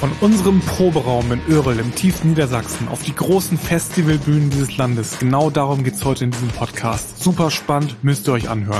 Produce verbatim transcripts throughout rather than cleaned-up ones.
Von unserem Proberaum in Oerl im tiefen Niedersachsen auf die großen Festivalbühnen dieses Landes. Genau darum geht's heute in diesem Podcast. Super spannend, müsst ihr euch anhören.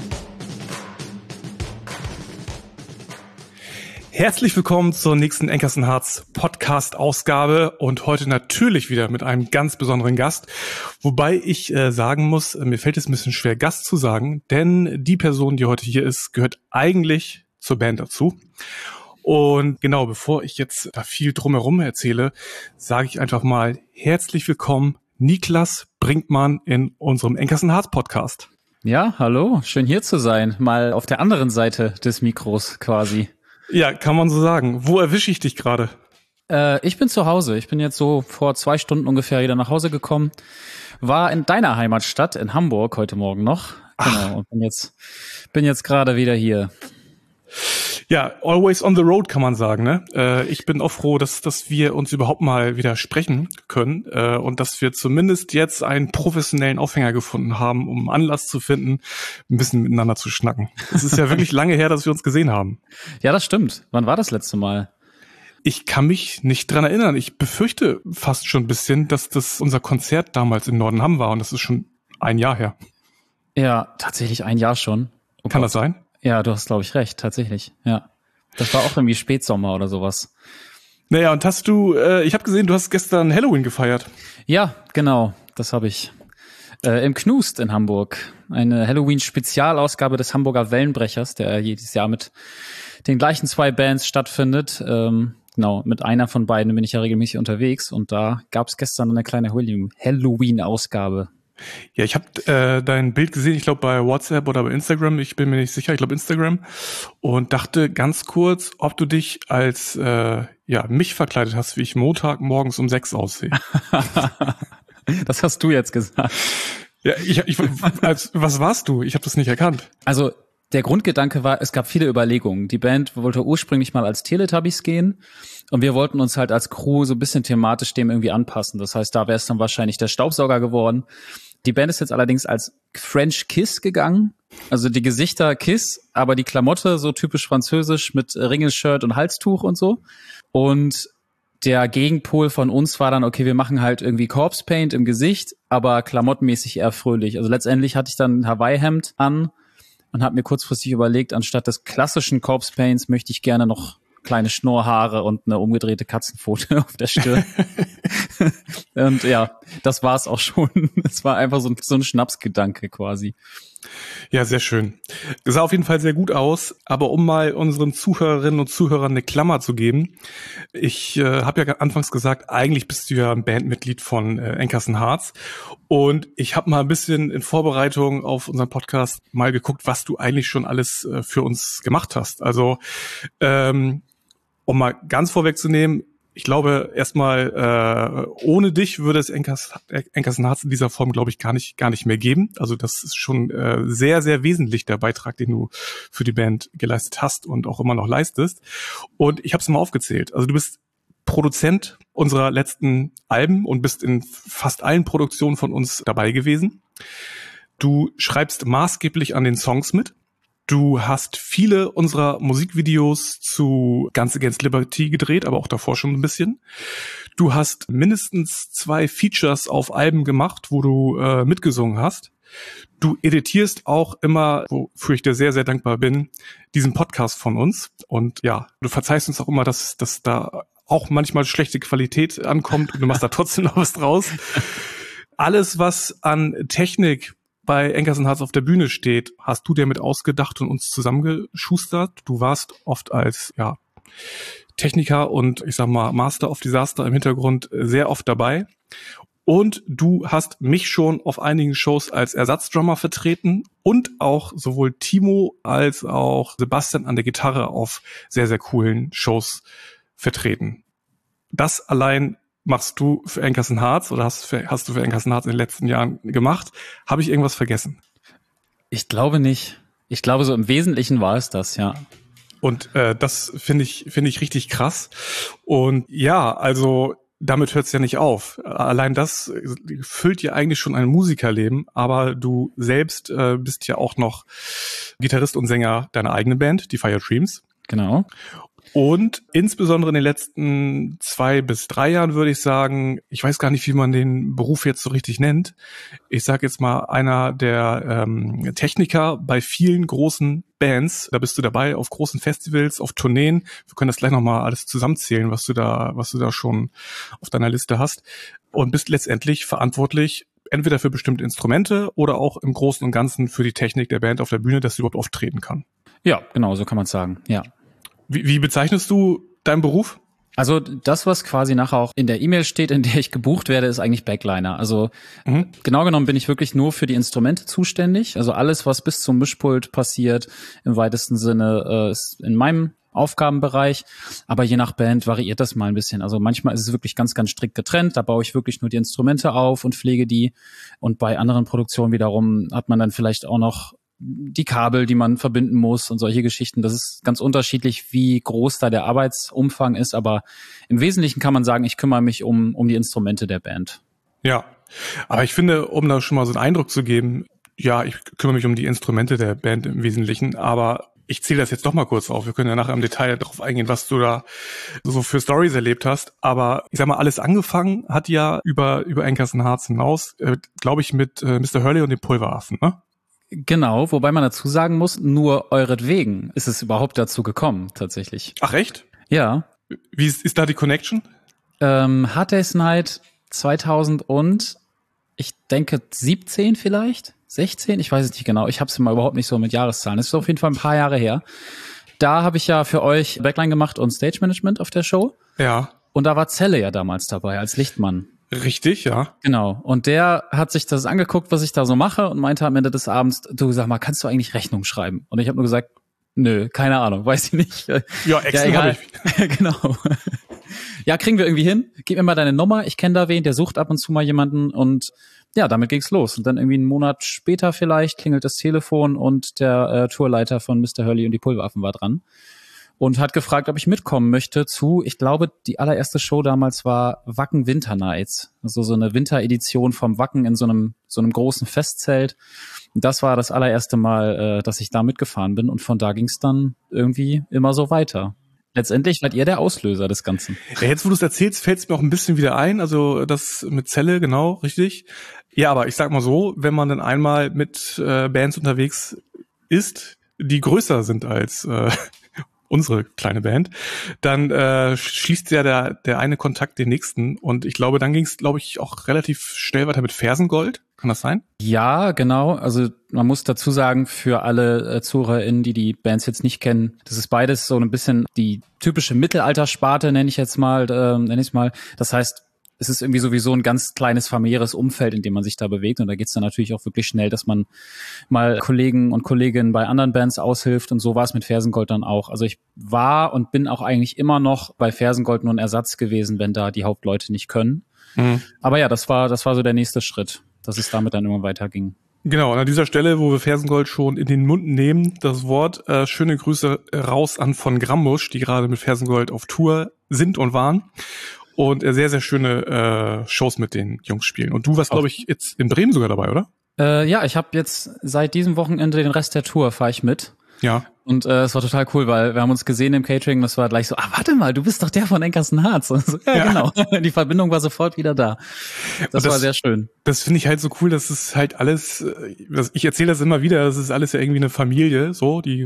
Herzlich willkommen zur nächsten Enkers und Harz Podcast-Ausgabe und heute natürlich wieder mit einem ganz besonderen Gast. Wobei ich äh, sagen muss, mir fällt es ein bisschen schwer, Gast zu sagen, denn die Person, die heute hier ist, gehört eigentlich zur Band dazu. Und genau, bevor ich jetzt da viel drumherum erzähle, sage ich einfach mal herzlich willkommen, Niklas Brinkmann in unserem Enkers und Harz Podcast. Ja, hallo, schön hier zu sein, mal auf der anderen Seite des Mikros quasi. Ja, kann man so sagen. Wo erwische ich dich gerade? Äh, ich bin zu Hause. Ich bin jetzt so vor zwei Stunden ungefähr wieder nach Hause gekommen. War in deiner Heimatstadt, in Hamburg, heute Morgen noch. Genau, Ach. und bin jetzt, bin jetzt gerade wieder hier. Ja, always on the road, kann man sagen, ne? Äh, ich bin auch froh, dass, dass wir uns überhaupt mal wieder sprechen können äh, und dass wir zumindest jetzt einen professionellen Aufhänger gefunden haben, um Anlass zu finden, ein bisschen miteinander zu schnacken. Es ist ja wirklich lange her, dass wir uns gesehen haben. Ja, das stimmt. Wann war das letzte Mal? Ich kann mich nicht dran erinnern. Ich befürchte fast schon ein bisschen, dass das unser Konzert damals in Nordenham war und das ist schon ein Jahr her. Ja, tatsächlich ein Jahr schon. Oh, kann Gott. Das sein? Ja, du hast, glaube ich, recht, tatsächlich, ja. Das war auch irgendwie Spätsommer oder sowas. Naja, und hast du, äh, ich habe gesehen, du hast gestern Halloween gefeiert. Ja, genau, das habe ich. Äh, im Knust in Hamburg. Eine Halloween-Spezialausgabe des Hamburger Wellenbrechers, der jedes Jahr mit den gleichen zwei Bands stattfindet. Ähm, genau, mit einer von beiden bin ich ja regelmäßig unterwegs und da gab es gestern eine kleine Halloween-Ausgabe. Ja, ich habe äh, dein Bild gesehen, ich glaube bei WhatsApp oder bei Instagram, ich bin mir nicht sicher, ich glaube Instagram, und dachte ganz kurz, ob du dich als äh, ja mich verkleidet hast, wie ich Montag morgens um sechs aussehe. Das hast du jetzt gesagt. Ja, ich, ich als was warst du? Ich habe das nicht erkannt. Also der Grundgedanke war, es gab viele Überlegungen. Die Band wollte ursprünglich mal als Teletubbies gehen und wir wollten uns halt als Crew so ein bisschen thematisch dem irgendwie anpassen. Das heißt, da wäre es dann wahrscheinlich der Staubsauger geworden. Die Band ist jetzt allerdings als French Kiss gegangen. Also die Gesichter Kiss, aber die Klamotte so typisch französisch mit Ringelshirt und Halstuch und so. Und der Gegenpol von uns war dann, okay, wir machen halt irgendwie Corpse Paint im Gesicht, aber klamottenmäßig eher fröhlich. Also letztendlich hatte ich dann ein Hawaii-Hemd an und habe mir kurzfristig überlegt, anstatt des klassischen Corpse Paints möchte ich gerne noch kleine Schnurrhaare und eine umgedrehte Katzenpfote auf der Stirn. Und ja, das war es auch schon. Es war einfach so ein, so ein Schnapsgedanke quasi. Ja, sehr schön. Sah auf jeden Fall sehr gut aus, aber um mal unseren Zuhörerinnen und Zuhörern eine Klammer zu geben, ich äh, habe ja anfangs gesagt, eigentlich bist du ja ein Bandmitglied von äh, Enkers und Harz und ich habe mal ein bisschen in Vorbereitung auf unseren Podcast mal geguckt, was du eigentlich schon alles äh, für uns gemacht hast. Also ähm, um mal ganz vorwegzunehmen, ich glaube erstmal, äh, ohne dich würde es Enkers, Enkers und Harz in dieser Form, glaube ich, gar nicht gar nicht mehr geben. Also das ist schon äh, sehr, sehr wesentlich der Beitrag, den du für die Band geleistet hast und auch immer noch leistest. Und ich habe es mal aufgezählt. Also du bist Produzent unserer letzten Alben und bist in fast allen Produktionen von uns dabei gewesen. Du schreibst maßgeblich an den Songs mit. Du hast viele unserer Musikvideos zu Guns Against Liberty gedreht, aber auch davor schon ein bisschen. Du hast mindestens zwei Features auf Alben gemacht, wo du äh, mitgesungen hast. Du editierst auch immer, wofür ich dir sehr, sehr dankbar bin, diesen Podcast von uns. Und ja, du verzeihst uns auch immer, dass, dass da auch manchmal schlechte Qualität ankommt und du machst da trotzdem noch was draus. Alles, was an Technik bei Enkers und Harz auf der Bühne steht, hast du dir mit ausgedacht und uns zusammengeschustert. Du warst oft als ja Techniker und ich sag mal Master of Disaster im Hintergrund sehr oft dabei. Und du hast mich schon auf einigen Shows als Ersatzdrummer vertreten und auch sowohl Timo als auch Sebastian an der Gitarre auf sehr, sehr coolen Shows vertreten. Das allein machst du für Enkers und Harz oder hast, für, hast du für Enkers und Harz in den letzten Jahren gemacht? Habe ich irgendwas vergessen? Ich glaube nicht. Ich glaube, so im Wesentlichen war es das, ja. Und äh, das finde ich finde ich richtig krass. Und ja, also damit hört es ja nicht auf. Allein das füllt ja eigentlich schon ein Musikerleben, aber du selbst äh, bist ja auch noch Gitarrist und Sänger deiner eigenen Band, die Fire Dreams. Genau. Und insbesondere in den letzten zwei bis drei Jahren würde ich sagen, ich weiß gar nicht, wie man den Beruf jetzt so richtig nennt. Ich sage jetzt mal einer der ähm, Techniker bei vielen großen Bands. Da bist du dabei auf großen Festivals, auf Tourneen. Wir können das gleich nochmal alles zusammenzählen, was du da, was du da schon auf deiner Liste hast. Und bist letztendlich verantwortlich entweder für bestimmte Instrumente oder auch im Großen und Ganzen für die Technik der Band auf der Bühne, dass sie überhaupt auftreten kann. Ja, genau, so kann man es sagen, ja. Wie, wie bezeichnest du deinen Beruf? Also das, was quasi nachher auch in der E-Mail steht, in der ich gebucht werde, ist eigentlich Backliner. Also mhm. genau genommen bin ich wirklich nur für die Instrumente zuständig. Also alles, was bis zum Mischpult passiert, im weitesten Sinne äh, ist in meinem Aufgabenbereich. Aber je nach Band variiert das mal ein bisschen. Also manchmal ist es wirklich ganz, ganz strikt getrennt. Da baue ich wirklich nur die Instrumente auf und pflege die. Und bei anderen Produktionen wiederum hat man dann vielleicht auch noch die Kabel, die man verbinden muss und solche Geschichten. Das ist ganz unterschiedlich, wie groß da der Arbeitsumfang ist, aber im Wesentlichen kann man sagen, ich kümmere mich um um die Instrumente der Band. Ja, aber ich finde, um da schon mal so einen Eindruck zu geben, ja, ich kümmere mich um die Instrumente der Band im Wesentlichen, aber ich zähle das jetzt doch mal kurz auf. Wir können ja nachher im Detail darauf eingehen, was du da so für Stories erlebt hast. Aber ich sag mal, alles angefangen hat ja über über Anchors and Hearts hinaus, äh, glaube ich, mit äh, Mister Hurley und dem Pulveraffen, ne? Genau, wobei man dazu sagen muss, nur euretwegen ist es überhaupt dazu gekommen, tatsächlich. Ach echt? Ja. Wie ist, ist da die Connection? Ähm, Hard Day's Night zweitausend und ich denke siebzehn vielleicht, sechzehn, ich weiß es nicht genau. Ich habe es immer überhaupt nicht so mit Jahreszahlen. Das ist auf jeden Fall ein paar Jahre her. Da habe ich ja für euch Backline gemacht und Stage Management auf der Show. Ja. Und da war Zelle ja damals dabei als Lichtmann. Richtig, ja. Genau. Und der hat sich das angeguckt, was ich da so mache und meinte am Ende des Abends, du sag mal, kannst du eigentlich Rechnung schreiben? Und ich habe nur gesagt, nö, keine Ahnung, weiß ich nicht. Ja, Excel ja, habe ich. Genau. Ja, kriegen wir irgendwie hin. Gib mir mal deine Nummer. Ich kenne da wen, der sucht ab und zu mal jemanden. Und ja, damit ging's los. Und dann irgendwie einen Monat später vielleicht klingelt das Telefon und der äh, Tourleiter von Mister Hurley und die Pulveraffen war dran. Und hat gefragt, ob ich mitkommen möchte zu, ich glaube, die allererste Show damals war Wacken Winter Nights. Also so eine Winteredition vom Wacken in so einem so einem großen Festzelt. Und das war das allererste Mal, äh, dass ich da mitgefahren bin. Und von da ging es dann irgendwie immer so weiter. Letztendlich wart ihr der Auslöser des Ganzen. Ja, jetzt, wo du es erzählst, fällt es mir auch ein bisschen wieder ein. Also das mit Zelle, genau, richtig. Ja, aber ich sag mal so, wenn man dann einmal mit äh, Bands unterwegs ist, die größer sind als äh, unsere kleine Band, dann äh, schließt ja der der eine Kontakt den nächsten. Und ich glaube, dann ging es, glaube ich, auch relativ schnell weiter mit Fersengold. Kann das sein? Ja, genau. Also man muss dazu sagen, für alle äh, ZuhörerInnen, die die Bands jetzt nicht kennen, das ist beides so ein bisschen die typische Mittelaltersparte, nenne ich jetzt mal, äh, nenne ich mal. Das heißt, es ist irgendwie sowieso ein ganz kleines familiäres Umfeld, in dem man sich da bewegt. Und da geht's dann natürlich auch wirklich schnell, dass man mal Kollegen und Kolleginnen bei anderen Bands aushilft. Und so war es mit Fersengold dann auch. Also ich war und bin auch eigentlich immer noch bei Fersengold nur ein Ersatz gewesen, wenn da die Hauptleute nicht können. Mhm. Aber ja, das war, das war so der nächste Schritt, dass es damit dann immer weiterging. Genau, und an dieser Stelle, wo wir Fersengold schon in den Mund nehmen, das Wort, äh, schöne Grüße raus an von Grambusch, die gerade mit Fersengold auf Tour sind und waren. Und sehr, sehr schöne äh, Shows mit den Jungs spielen. Und du warst, glaube ich, jetzt in Bremen sogar dabei, oder? Äh, ja, ich habe jetzt seit diesem Wochenende den Rest der Tour, fahre ich mit. Ja. Und äh, es war total cool, weil wir haben uns gesehen im Catering, das war gleich so, ah, warte mal, du bist doch der von Anchors and Hearts. Und so, ja, ja, genau. Die Verbindung war sofort wieder da. Das, das war sehr schön. Das finde ich halt so cool, dass es halt alles, ich erzähle das immer wieder, das ist alles ja irgendwie eine Familie, so, die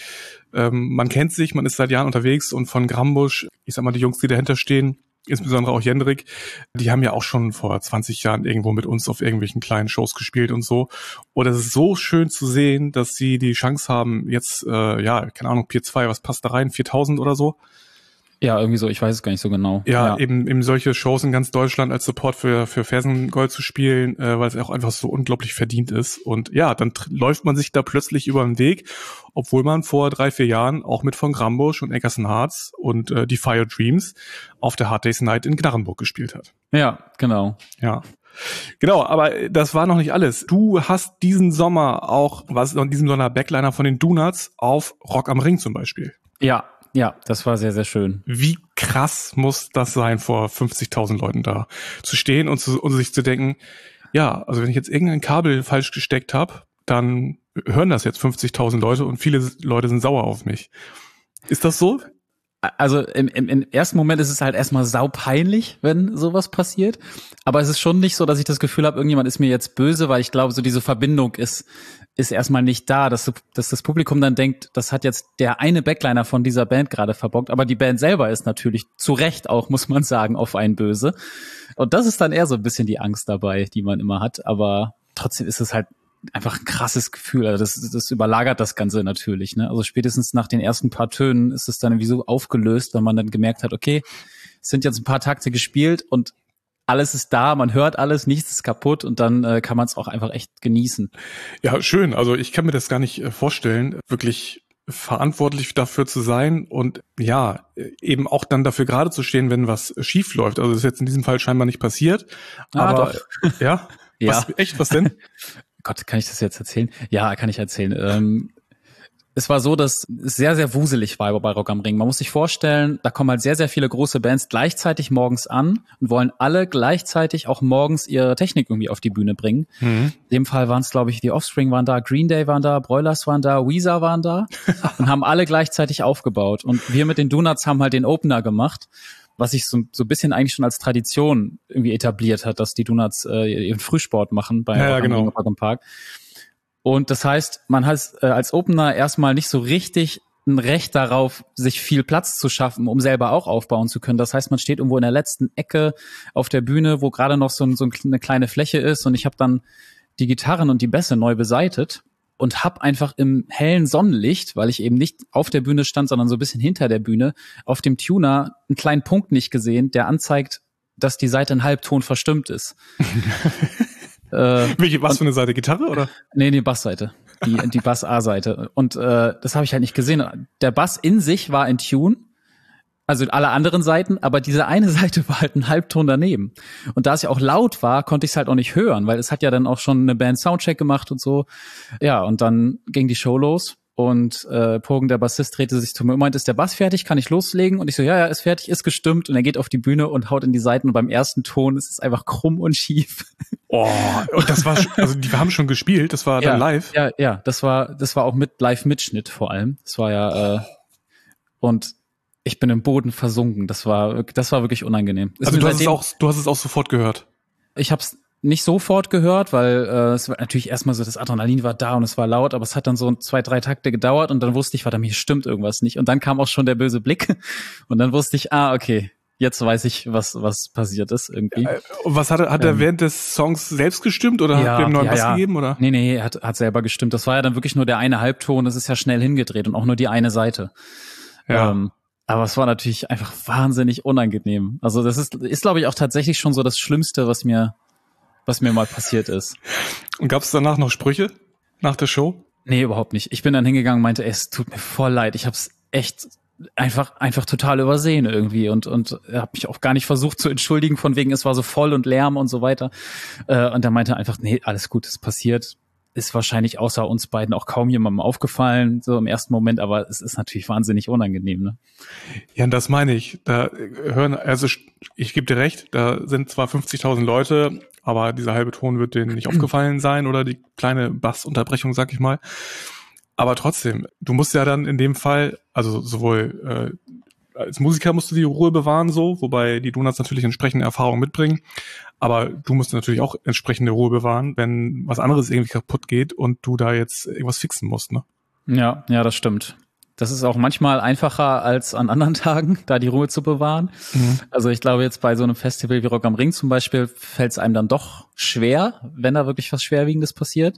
ähm, man kennt sich, man ist seit Jahren unterwegs und von Grambusch, ich sag mal, die Jungs, die dahinter stehen, insbesondere auch Jendrik, die haben ja auch schon vor zwanzig Jahren irgendwo mit uns auf irgendwelchen kleinen Shows gespielt und so. Und es ist so schön zu sehen, dass sie die Chance haben, jetzt, äh, ja, keine Ahnung, Pier zwei, was passt da rein, viertausend oder so? Ja, irgendwie so, ich weiß es gar nicht so genau. Ja, ja. Eben, eben solche Shows in ganz Deutschland als Support für für Fersengold zu spielen, äh, weil es auch einfach so unglaublich verdient ist. Und ja, dann tr- läuft man sich da plötzlich über den Weg, obwohl man vor drei, vier Jahren auch mit von Grambusch und Anchors and Hearts und äh, die Fire Dreams auf der Hard Day's Night in Gnarrenburg gespielt hat. Ja, genau. Ja. Genau, aber das war noch nicht alles. Du hast diesen Sommer auch, was in diesem Sommer Backliner von den Donuts auf Rock am Ring zum Beispiel. Ja. Ja, das war sehr, sehr schön. Wie krass muss das sein, vor fünfzigtausend Leuten da zu stehen und, zu, und sich zu denken, ja, also wenn ich jetzt irgendein Kabel falsch gesteckt habe, dann hören das jetzt fünfzigtausend Leute und viele Leute sind sauer auf mich. Ist das so? also im, im, im ersten Moment ist es halt erstmal saupeinlich, wenn sowas passiert. Aber es ist schon nicht so, dass ich das Gefühl habe, irgendjemand ist mir jetzt böse, weil ich glaube, so diese Verbindung ist ist erstmal nicht da, dass, dass das Publikum dann denkt, das hat jetzt der eine Backliner von dieser Band gerade verbockt. Aber die Band selber ist natürlich zu Recht auch, muss man sagen, auf einen böse. Und das ist dann eher so ein bisschen die Angst dabei, die man immer hat. Aber trotzdem ist es halt einfach ein krasses Gefühl. Also das, das überlagert das Ganze natürlich, ne? Also spätestens nach den ersten paar Tönen ist es dann irgendwie so aufgelöst, wenn man dann gemerkt hat, okay, es sind jetzt ein paar Takte gespielt und alles ist da, man hört alles, nichts ist kaputt und dann äh, kann man es auch einfach echt genießen. Ja, schön. Also ich kann mir das gar nicht äh, vorstellen, wirklich verantwortlich dafür zu sein und ja, eben auch dann dafür gerade zu stehen, wenn was schief läuft. Also das ist jetzt in diesem Fall scheinbar nicht passiert. Ah, aber doch. Ja, ja. Was, echt, was denn? Gott, kann ich das jetzt erzählen? Ja, kann ich erzählen. Ähm, es war so, dass es sehr, sehr wuselig war bei Rock am Ring. Man muss sich vorstellen, da kommen halt sehr, sehr viele große Bands gleichzeitig morgens an und wollen alle gleichzeitig auch morgens ihre Technik irgendwie auf die Bühne bringen. Mhm. In dem Fall waren es, glaube ich, die Offspring waren da, Green Day waren da, Broilers waren da, Weezer waren da und haben alle gleichzeitig aufgebaut. Und wir mit den Donuts haben halt den Opener gemacht, was sich so, so ein bisschen eigentlich schon als Tradition irgendwie etabliert hat, dass die Donuts äh, ihren Frühsport machen bei ja, Rock am genau. Ring Rock am Park. Und das heißt, man hat äh, als Opener erstmal nicht so richtig ein Recht darauf, sich viel Platz zu schaffen, um selber auch aufbauen zu können. Das heißt, man steht irgendwo in der letzten Ecke auf der Bühne, wo gerade noch so, ein, so eine kleine Fläche ist. Und ich habe dann die Gitarren und die Bässe neu beseitet und habe einfach im hellen Sonnenlicht, weil ich eben nicht auf der Bühne stand, sondern so ein bisschen hinter der Bühne, auf dem Tuner einen kleinen Punkt nicht gesehen, der anzeigt, dass die Seite in Halbton verstimmt ist. Äh, Welche, was und, für eine Seite? Gitarre oder? Nee, die Bassseite. Die, die Bass-A-Seite. Und äh, das habe ich halt nicht gesehen. Der Bass in sich war in Tune, also alle anderen Seiten, aber diese eine Seite war halt ein Halbton daneben. Und da es ja auch laut war, konnte ich es halt auch nicht hören, weil es hat ja dann auch schon eine Band Soundcheck gemacht und so. Ja, und dann ging die Show los. Und äh, Pogen, der Bassist, drehte sich zu mir und meinte, ist der Bass fertig? Kann ich loslegen? Und ich so, ja, ja, ist fertig, ist gestimmt. Und er geht auf die Bühne und haut in die Seiten. Und beim ersten Ton ist es einfach krumm und schief. Oh, und das war, also die haben schon gespielt, das war ja, dann live? Ja, ja, das war, das war auch mit Live-Mitschnitt vor allem. Das war ja, äh, und ich bin im Boden versunken. Das war, das war wirklich unangenehm. Ist also du hast, es auch, du hast es auch sofort gehört? Ich hab's nicht sofort gehört, weil äh, es war natürlich erstmal so, das Adrenalin war da und es war laut, aber es hat dann so zwei, drei Takte gedauert und dann wusste ich, verdammt, hier stimmt irgendwas nicht. Und dann kam auch schon der böse Blick und dann wusste ich, ah, okay, jetzt weiß ich, was was passiert ist irgendwie. Ja, was hat er, hat er ähm, während des Songs selbst gestimmt oder ja, hat er ihm neuen ja, Bass ja. gegeben? Oder? Nee, nee, er hat, hat selber gestimmt. Das war ja dann wirklich nur der eine Halbton, das ist ja schnell hingedreht und auch nur die eine Seite. Ja. Ähm, aber es war natürlich einfach wahnsinnig unangenehm. Also das ist, ist glaube ich, auch tatsächlich schon so das Schlimmste, was mir was mir mal passiert ist. Und gab es danach noch Sprüche nach der Show? Nee, überhaupt nicht. Ich bin dann hingegangen und meinte, ey, es tut mir voll leid. Ich hab's echt einfach einfach total übersehen irgendwie und und habe mich auch gar nicht versucht zu entschuldigen, von wegen, es war so voll und Lärm und so weiter. Äh, und er meinte einfach, nee, alles gut, es passiert. Ist wahrscheinlich außer uns beiden auch kaum jemandem aufgefallen, so im ersten Moment, aber es ist natürlich wahnsinnig unangenehm, ne? Ja, und das meine ich. Da hören, also ich gebe dir recht, da sind zwar fünfzigtausend Leute, aber dieser halbe Ton wird denen nicht aufgefallen sein oder die kleine Bassunterbrechung, sag ich mal. Aber trotzdem, du musst ja dann in dem Fall, also sowohl äh, als Musiker musst du die Ruhe bewahren, so, wobei die Donuts natürlich entsprechende Erfahrungen mitbringen. Aber du musst natürlich auch entsprechende Ruhe bewahren, wenn was anderes irgendwie kaputt geht und du da jetzt irgendwas fixen musst, ne? Ja, ja, das stimmt. Das ist auch manchmal einfacher als an anderen Tagen, da die Ruhe zu bewahren. Mhm. Also ich glaube jetzt bei so einem Festival wie Rock am Ring zum Beispiel fällt es einem dann doch schwer, wenn da wirklich was Schwerwiegendes passiert.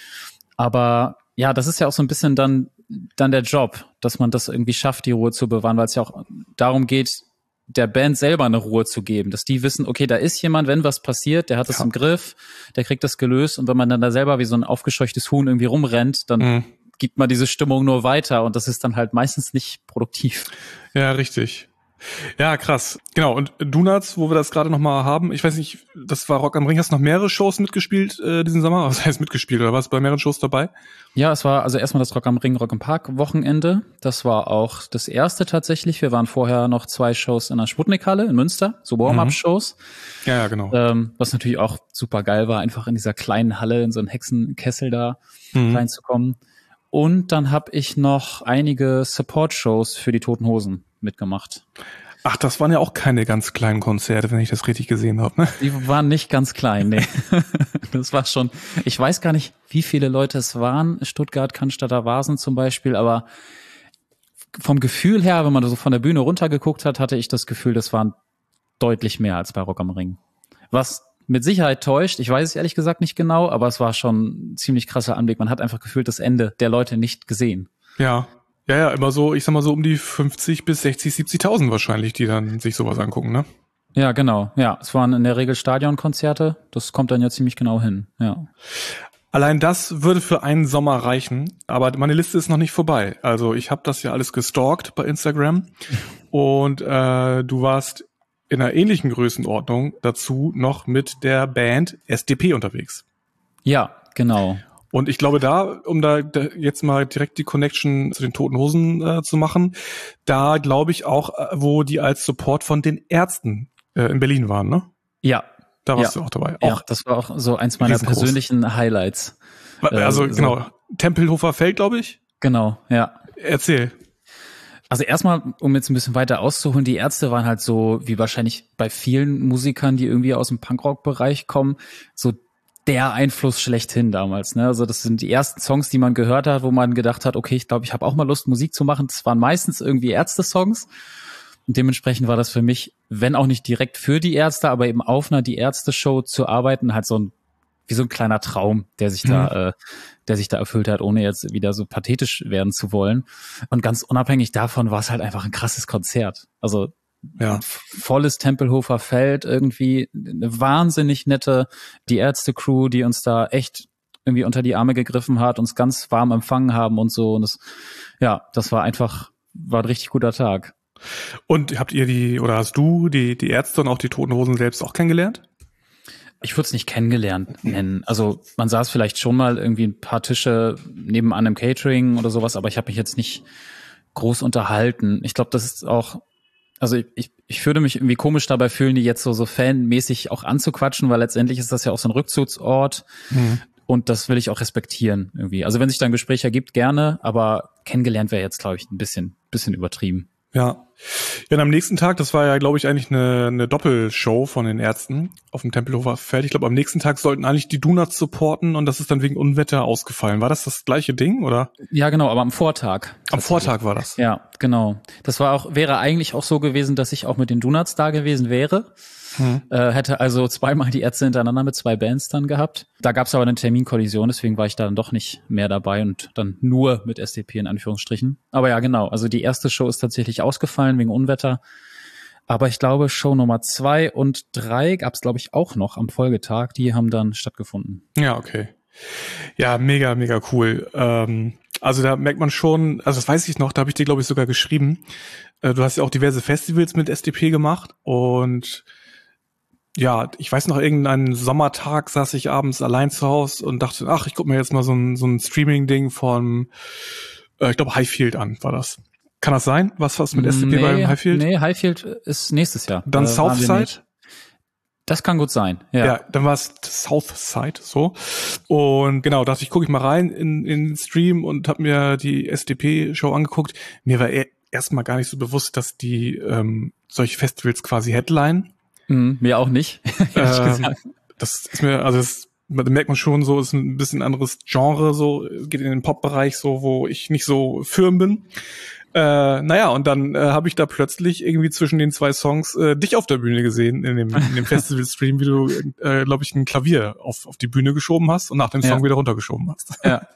Aber ja, das ist ja auch so ein bisschen dann dann der Job, dass man das irgendwie schafft, die Ruhe zu bewahren, weil es ja auch darum geht, der Band selber eine Ruhe zu geben, dass die wissen, okay, da ist jemand, wenn was passiert, der hat das ja im Griff, der kriegt das gelöst und wenn man dann da selber wie so ein aufgescheuchtes Huhn irgendwie rumrennt, dann mhm. gibt man diese Stimmung nur weiter und das ist dann halt meistens nicht produktiv. Ja, richtig. Ja, krass. Genau, und Donuts, wo wir das gerade nochmal haben, ich weiß nicht, das war Rock am Ring, hast du noch mehrere Shows mitgespielt äh, diesen Sommer? Was heißt mitgespielt, oder warst du bei mehreren Shows dabei? Ja, es war also erstmal das Rock am Ring, Rock am Park Wochenende. Das war auch das erste tatsächlich. Wir waren vorher noch zwei Shows in der Sputnikhalle in Münster, so Warm-Up-Shows. Mhm. Ja, ja, genau. Ähm, was natürlich auch super geil war, einfach in dieser kleinen Halle, in so einen Hexenkessel da mhm. reinzukommen. Und dann habe ich noch einige Support-Shows für die Toten Hosen mitgemacht. Ach, das waren ja auch keine ganz kleinen Konzerte, wenn ich das richtig gesehen habe, ne? Die waren nicht ganz klein, nee. Das war schon, ich weiß gar nicht, wie viele Leute es waren, Stuttgart, Cannstatter, Vasen zum Beispiel, aber vom Gefühl her, wenn man so von der Bühne runtergeguckt hat, hatte ich das Gefühl, das waren deutlich mehr als bei Rock am Ring. Was mit Sicherheit täuscht, ich weiß es ehrlich gesagt nicht genau, aber es war schon ein ziemlich krasser Anblick. Man hat einfach gefühlt das Ende der Leute nicht gesehen. Ja, ja, ja, immer so, ich sag mal so um die fünfzig bis sechzig, siebzigtausend wahrscheinlich, die dann sich sowas angucken, ne? Ja, genau. Ja, es waren in der Regel Stadionkonzerte. Das kommt dann ja ziemlich genau hin, ja. Allein das würde für einen Sommer reichen, aber meine Liste ist noch nicht vorbei. Also ich habe das ja alles gestalkt bei Instagram und äh, du warst in einer ähnlichen Größenordnung dazu noch mit der Band S D P unterwegs. Ja, genau. Und ich glaube da, um da, da jetzt mal direkt die Connection zu den Toten Hosen äh, zu machen, da glaube ich auch, äh, wo die als Support von den Ärzten äh, in Berlin waren, ne? Ja. Da warst ja. du auch dabei. Ja, auch das war auch so eins meiner persönlichen Highlights. Also äh, genau, so. Tempelhofer Feld, glaube ich. Genau, ja. Erzähl. Also erstmal, um jetzt ein bisschen weiter auszuholen, die Ärzte waren halt so, wie wahrscheinlich bei vielen Musikern, die irgendwie aus dem Punkrock-Bereich kommen, so der Einfluss schlechthin damals. Ne? Also das sind die ersten Songs, die man gehört hat, wo man gedacht hat, okay, ich glaube, ich habe auch mal Lust, Musik zu machen. Das waren meistens irgendwie Ärzte-Songs. Und dementsprechend war das für mich, wenn auch nicht direkt für die Ärzte, aber eben auf einer Die Ärzte-Show zu arbeiten, halt so ein, wie so ein kleiner Traum, der sich mhm. da, äh, der sich da erfüllt hat, ohne jetzt wieder so pathetisch werden zu wollen. Und ganz unabhängig davon war es halt einfach ein krasses Konzert. Also ja. volles Tempelhofer Feld, irgendwie eine wahnsinnig nette Die Ärzte-Crew, die uns da echt irgendwie unter die Arme gegriffen hat, uns ganz warm empfangen haben und so. Und das, ja, das war einfach, war ein richtig guter Tag. Und habt ihr die, oder hast du die, die Ärzte und auch die Toten Hosen selbst auch kennengelernt? Ich würde es nicht kennengelernt nennen. Also man saß vielleicht schon mal irgendwie ein paar Tische nebenan im Catering oder sowas, aber ich habe mich jetzt nicht groß unterhalten. Ich glaube, das ist auch, also ich, ich, ich würde mich irgendwie komisch dabei fühlen, die jetzt so, so fanmäßig auch anzuquatschen, weil letztendlich ist das ja auch so ein Rückzugsort. Mhm. Und das will ich auch respektieren irgendwie. Also wenn sich da ein Gespräch ergibt, gerne, aber kennengelernt wäre jetzt, glaube ich, ein bisschen, bisschen übertrieben. Ja. Ja, und am nächsten Tag, das war ja, glaube ich, eigentlich eine, eine Doppelshow von den Ärzten auf dem Tempelhofer Feld. Ich glaube, am nächsten Tag sollten eigentlich die Donuts supporten und das ist dann wegen Unwetter ausgefallen. War das das gleiche Ding, oder? Ja, genau, aber am Vortag. Am Vortag war das? Ja, genau. Das war auch, wäre eigentlich auch so gewesen, dass ich auch mit den Donuts da gewesen wäre. Hm. Äh, hätte also zweimal die Ärzte hintereinander mit zwei Bands dann gehabt. Da gab es aber eine Terminkollision, deswegen war ich da dann doch nicht mehr dabei und dann nur mit S D P in Anführungsstrichen. Aber ja, genau, also die erste Show ist tatsächlich ausgefallen wegen Unwetter. Aber ich glaube, Show Nummer zwei und drei gab es, glaube ich, auch noch am Folgetag. Die haben dann stattgefunden. Ja, okay. Ja, mega, mega cool. Ähm, also da merkt man schon, also das weiß ich noch, da habe ich dir, glaube ich, sogar geschrieben. Äh, du hast ja auch diverse Festivals mit S D P gemacht und ja, ich weiß noch, irgendeinen Sommertag saß ich abends allein zu Hause und dachte, ach, ich gucke mir jetzt mal so ein, so ein Streaming-Ding von, äh, ich glaube, Highfield an, war das. Kann das sein? Was was mit S D P nee, bei Highfield? Nee, Highfield ist nächstes Jahr. Dann äh, Southside? Das kann gut sein, ja. Ja, dann war es Southside, so. Und genau, dachte ich, gucke ich mal rein in, in den Stream und habe mir die S D P-Show angeguckt. Mir war e- erstmal gar nicht so bewusst, dass die ähm, solche Festivals quasi headline. Mhm, mir auch nicht, ehrlich ähm, gesagt. Das ist mir, also das merkt man schon so, ist ein bisschen anderes Genre, so, geht in den Pop-Bereich, so, wo ich nicht so firm bin. Äh, naja, und dann äh, habe ich da plötzlich irgendwie zwischen den zwei Songs äh, dich auf der Bühne gesehen, in dem, in dem Festival-Stream, wie du, äh, glaube ich, ein Klavier auf, auf die Bühne geschoben hast und nach dem Song ja. wieder runtergeschoben hast. Ja.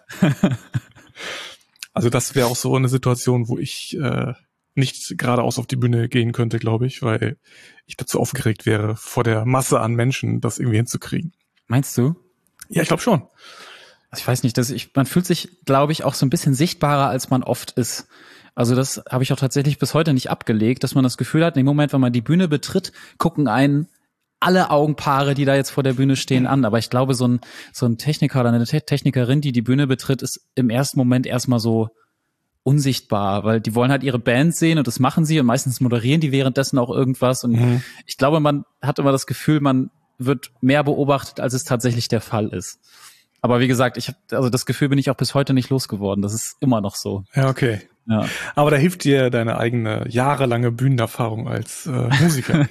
Also das wäre auch so eine Situation, wo ich äh, nicht geradeaus auf die Bühne gehen könnte, glaube ich, weil ich dazu aufgeregt wäre, vor der Masse an Menschen das irgendwie hinzukriegen. Meinst du? Ja, ich glaube schon. Also ich weiß nicht, dass ich, man fühlt sich, glaube ich, auch so ein bisschen sichtbarer, als man oft ist. Also das habe ich auch tatsächlich bis heute nicht abgelegt, dass man das Gefühl hat, in dem Moment, wenn man die Bühne betritt, gucken einen alle Augenpaare, die da jetzt vor der Bühne stehen, an. Aber ich glaube, so ein, so ein Techniker oder eine Te- Technikerin, die die Bühne betritt, ist im ersten Moment erstmal so unsichtbar, weil die wollen halt ihre Band sehen und das machen sie und meistens moderieren die währenddessen auch irgendwas und mhm. ich glaube, man hat immer das Gefühl, man wird mehr beobachtet, als es tatsächlich der Fall ist. Aber wie gesagt, ich hab, also das Gefühl bin ich auch bis heute nicht losgeworden. Das ist immer noch so. Ja, okay. Ja. Aber da hilft dir deine eigene jahrelange Bühnenerfahrung als äh, Musiker.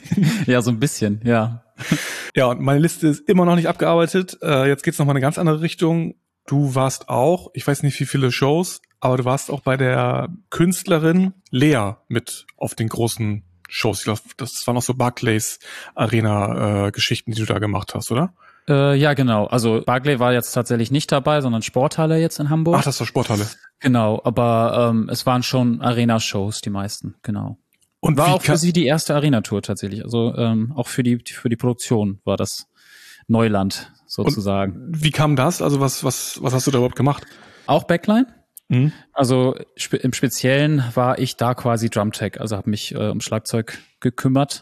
Ja, so ein bisschen, ja. Ja, und meine Liste ist immer noch nicht abgearbeitet. Äh, jetzt geht's noch mal in eine ganz andere Richtung. Du warst auch, ich weiß nicht wie viele Shows, aber du warst auch bei der Künstlerin Lea mit auf den großen Shows. Ich glaube, das waren auch so Barclays Arena äh, Geschichten, die du da gemacht hast, oder? Äh, ja, genau. Also Barclay war jetzt tatsächlich nicht dabei, sondern Sporthalle jetzt in Hamburg. Ach, das war Sporthalle. Genau, aber ähm, es waren schon Arena-Shows, die meisten, genau. Und war auch für sie die erste Arena-Tour tatsächlich. Also ähm, auch für die für die Produktion war das Neuland sozusagen. Und wie kam das? Also was was was hast du da überhaupt gemacht? Auch Backline. Mhm. Also spe- im Speziellen war ich da quasi Drumtech, also habe mich äh, um Schlagzeug gekümmert.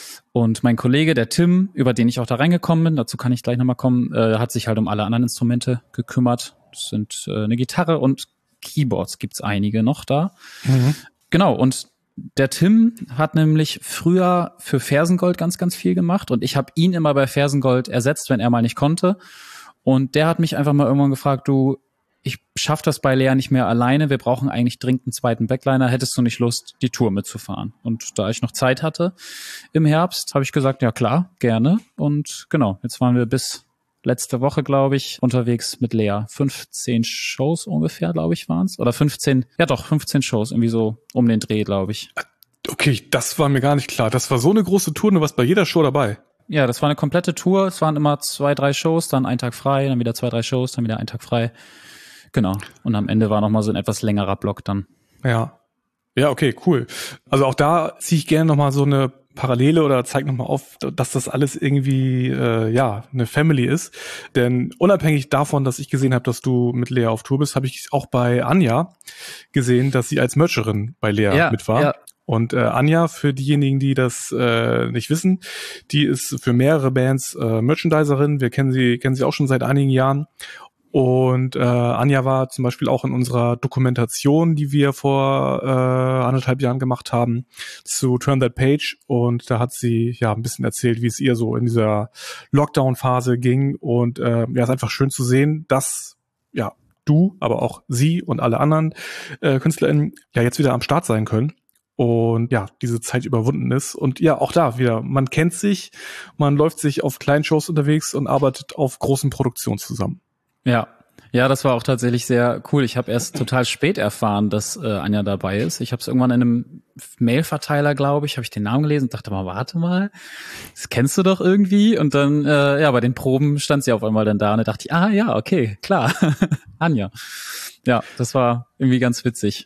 Und mein Kollege, der Tim, über den ich auch da reingekommen bin, dazu kann ich gleich nochmal kommen, äh, hat sich halt um alle anderen Instrumente gekümmert. Das sind äh, eine Gitarre und Keyboards, gibt's einige noch da. Mhm. Genau, und der Tim hat nämlich früher für Fersengold ganz, ganz viel gemacht und ich habe ihn immer bei Fersengold ersetzt, wenn er mal nicht konnte. Und der hat mich einfach mal irgendwann gefragt, du, ich schaff das bei Lea nicht mehr alleine, wir brauchen eigentlich dringend einen zweiten Backliner, hättest du nicht Lust, die Tour mitzufahren? Und da ich noch Zeit hatte im Herbst, habe ich gesagt, ja klar, gerne. Und genau, jetzt waren wir bis letzte Woche, glaube ich, unterwegs mit Lea. fünfzehn Shows ungefähr, glaube ich, waren es. Oder fünfzehn, ja doch, fünfzehn Shows, irgendwie so um den Dreh, glaube ich. Okay, das war mir gar nicht klar. Das war so eine große Tour, du warst bei jeder Show dabei. Ja, das war eine komplette Tour. Es waren immer zwei, drei Shows, dann ein Tag frei, dann wieder zwei, drei Shows, dann wieder ein Tag frei. Genau. Und am Ende war nochmal so ein etwas längerer Block dann. Ja. Ja, okay, cool. Also auch da ziehe ich gerne nochmal so eine Parallele oder zeige nochmal auf, dass das alles irgendwie, äh, ja, eine Family ist. Denn unabhängig davon, dass ich gesehen habe, dass du mit Lea auf Tour bist, habe ich auch bei Anja gesehen, dass sie als Mercherin bei Lea ja, mit war. Ja. Und äh, Anja, für diejenigen, die das äh, nicht wissen, die ist für mehrere Bands äh, Merchandiserin. Wir kennen sie, kennen sie auch schon seit einigen Jahren. Und äh, Anja war zum Beispiel auch in unserer Dokumentation, die wir vor äh, anderthalb Jahren gemacht haben, zu Turn That Page. Und da hat sie ja ein bisschen erzählt, wie es ihr so in dieser Lockdown-Phase ging. Und äh, ja, es ist einfach schön zu sehen, dass ja du, aber auch sie und alle anderen äh, KünstlerInnen ja jetzt wieder am Start sein können. Und ja, diese Zeit überwunden ist. Und ja, auch da wieder, man kennt sich, man läuft sich auf kleinen Shows unterwegs und arbeitet auf großen Produktionen zusammen. Ja, ja, das war auch tatsächlich sehr cool. Ich habe erst total spät erfahren, dass äh, Anja dabei ist. Ich habe es irgendwann in einem Mailverteiler, glaube ich, habe ich den Namen gelesen und dachte mal, warte mal, das kennst du doch irgendwie. Und dann, äh, ja, bei den Proben stand sie auf einmal dann da und da dachte ich, ah ja, okay, klar, Anja. Ja, das war irgendwie ganz witzig.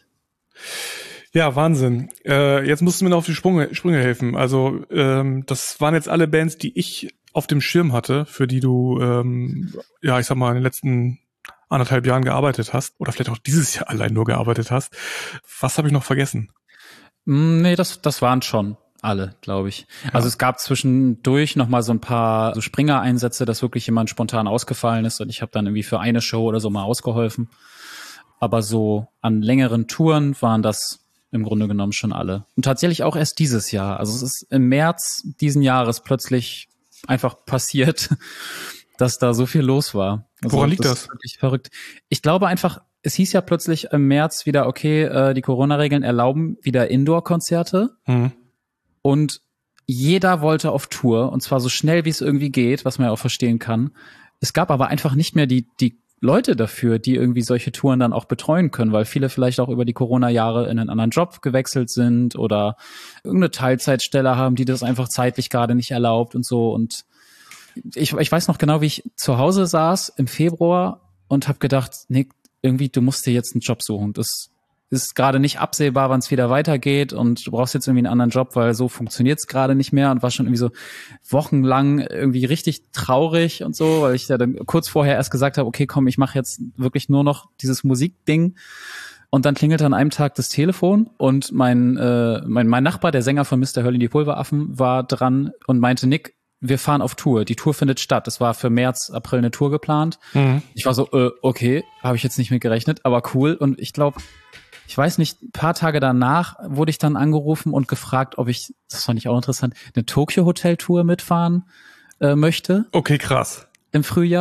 Ja, Wahnsinn. Äh, jetzt musst du mir noch auf die Sprünge, Sprünge helfen. Also ähm, das waren jetzt alle Bands, die ich auf dem Schirm hatte, für die du, ähm, ja, ich sag mal, in den letzten anderthalb Jahren gearbeitet hast oder vielleicht auch dieses Jahr allein nur gearbeitet hast. Was habe ich noch vergessen? Nee, das, das waren schon alle, glaube ich. Ja. Also es gab zwischendurch noch mal so ein paar so Springer-Einsätze, dass wirklich jemand spontan ausgefallen ist und ich habe dann irgendwie für eine Show oder so mal ausgeholfen. Aber so an längeren Touren waren das im Grunde genommen schon alle. Und tatsächlich auch erst dieses Jahr. Also es ist im März diesen Jahres plötzlich einfach passiert, dass da so viel los war. Also woran liegt das? Das ist wirklich verrückt. Ich glaube einfach, es hieß ja plötzlich im März wieder, okay, äh, die Corona-Regeln erlauben wieder Indoor-Konzerte. Mhm. Und jeder wollte auf Tour, und zwar so schnell, wie es irgendwie geht, was man ja auch verstehen kann. Es gab aber einfach nicht mehr die die Leute dafür, die irgendwie solche Touren dann auch betreuen können, weil viele vielleicht auch über die Corona-Jahre in einen anderen Job gewechselt sind oder irgendeine Teilzeitstelle haben, die das einfach zeitlich gerade nicht erlaubt und so. Und ich, ich weiß noch genau, wie ich zu Hause saß im Februar und habe gedacht, Nick, irgendwie, du musst dir jetzt einen Job suchen. Das ist gerade nicht absehbar, wann es wieder weitergeht und du brauchst jetzt irgendwie einen anderen Job, weil so funktioniert es gerade nicht mehr und war schon irgendwie so wochenlang irgendwie richtig traurig und so, weil ich ja dann kurz vorher erst gesagt habe, okay, komm, ich mache jetzt wirklich nur noch dieses Musikding. Und dann klingelte an einem Tag das Telefon und mein äh, mein mein Nachbar, der Sänger von Mister Hurley die Pulveraffen, war dran und meinte, Nick, wir fahren auf Tour. Die Tour findet statt. Es war für März, April eine Tour geplant. Mhm. Ich war so, äh, okay, habe ich jetzt nicht mit gerechnet, aber cool. Und ich glaube, ich weiß nicht, ein paar Tage danach wurde ich dann angerufen und gefragt, ob ich, das fand ich auch interessant, eine Tokyo-Hotel-Tour mitfahren äh, möchte. Okay, krass. Im Frühjahr.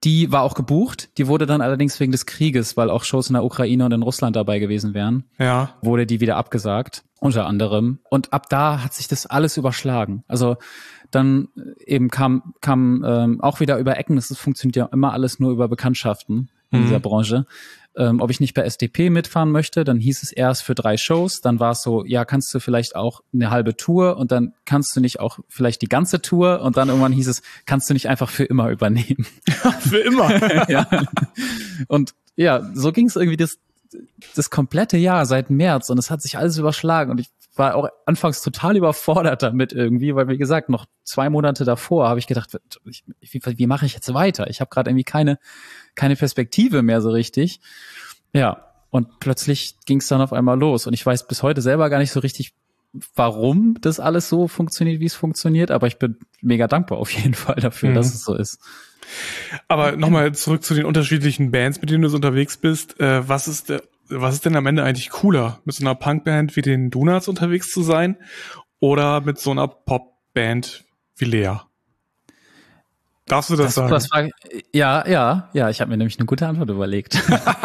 Die war auch gebucht, die wurde dann allerdings wegen des Krieges, weil auch Shows in der Ukraine und in Russland dabei gewesen wären, ja. wurde die wieder abgesagt, unter anderem. Und ab da hat sich das alles überschlagen. Also dann eben kam kam ähm, auch wieder über Ecken, das funktioniert ja immer alles nur über Bekanntschaften in mhm. dieser Branche. Ähm, ob ich nicht bei S D P mitfahren möchte, dann hieß es erst für drei Shows, dann war es so, ja, kannst du vielleicht auch eine halbe Tour und dann kannst du nicht auch vielleicht die ganze Tour und dann irgendwann hieß es, kannst du nicht einfach für immer übernehmen. Für immer? Ja. Und ja, so ging es irgendwie das, das komplette Jahr seit März und es hat sich alles überschlagen und ich war auch anfangs total überfordert damit irgendwie, weil wie gesagt, noch zwei Monate davor habe ich gedacht, wie, wie, wie mache ich jetzt weiter? Ich habe gerade irgendwie keine keine Perspektive mehr so richtig. Ja, und plötzlich ging es dann auf einmal los und ich weiß bis heute selber gar nicht so richtig, warum das alles so funktioniert, wie es funktioniert, aber ich bin mega dankbar auf jeden Fall dafür, mhm. dass es so ist. Aber nochmal zurück zu den unterschiedlichen Bands, mit denen du so unterwegs bist. Äh, was ist der Was ist denn am Ende eigentlich cooler, mit so einer Punkband wie den Donuts unterwegs zu sein oder mit so einer Popband wie Lea? Darfst du das, das sagen? Das war, ja, ja, ja, ich habe mir nämlich eine gute Antwort überlegt.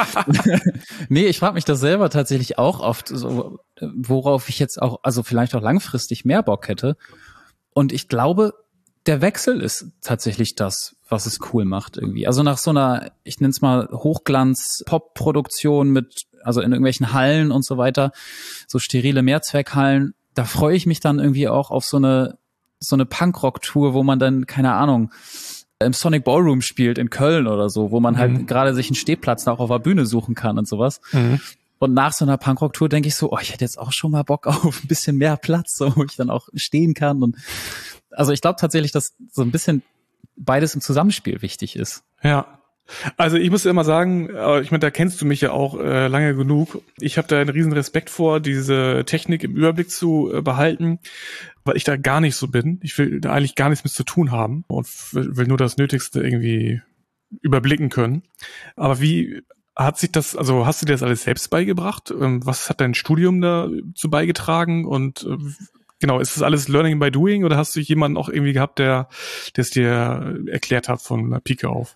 Nee, ich frage mich das selber tatsächlich auch oft, so, worauf ich jetzt auch, also vielleicht auch langfristig mehr Bock hätte. Und ich glaube, der Wechsel ist tatsächlich das, was es cool macht irgendwie. Also nach so einer, ich nenne es mal Hochglanz-Pop-Produktion mit, also in irgendwelchen Hallen und so weiter, so sterile Mehrzweckhallen, da freue ich mich dann irgendwie auch auf so eine so eine Punkrock-Tour, wo man dann, keine Ahnung, im Sonic Ballroom spielt in Köln oder so, wo man mhm. halt gerade sich einen Stehplatz auch auf der Bühne suchen kann und sowas. Mhm. Und nach so einer Punkrock-Tour denke ich so, oh, ich hätte jetzt auch schon mal Bock auf ein bisschen mehr Platz, so, wo ich dann auch stehen kann. Und also ich glaube tatsächlich, dass so ein bisschen beides im Zusammenspiel wichtig ist. Ja. Also ich muss immer sagen, ich meine, da kennst du mich ja auch äh, lange genug. Ich habe da einen riesen Respekt vor, diese Technik im Überblick zu äh, behalten, weil ich da gar nicht so bin. Ich will da eigentlich gar nichts mit zu tun haben und will, will nur das Nötigste irgendwie überblicken können. Aber wie hat sich das, also hast du dir das alles selbst beigebracht? Ähm, was hat dein Studium dazu beigetragen? Und äh, genau, ist das alles Learning by Doing oder hast du jemanden auch irgendwie gehabt, der es dir erklärt hat von der Pike auf?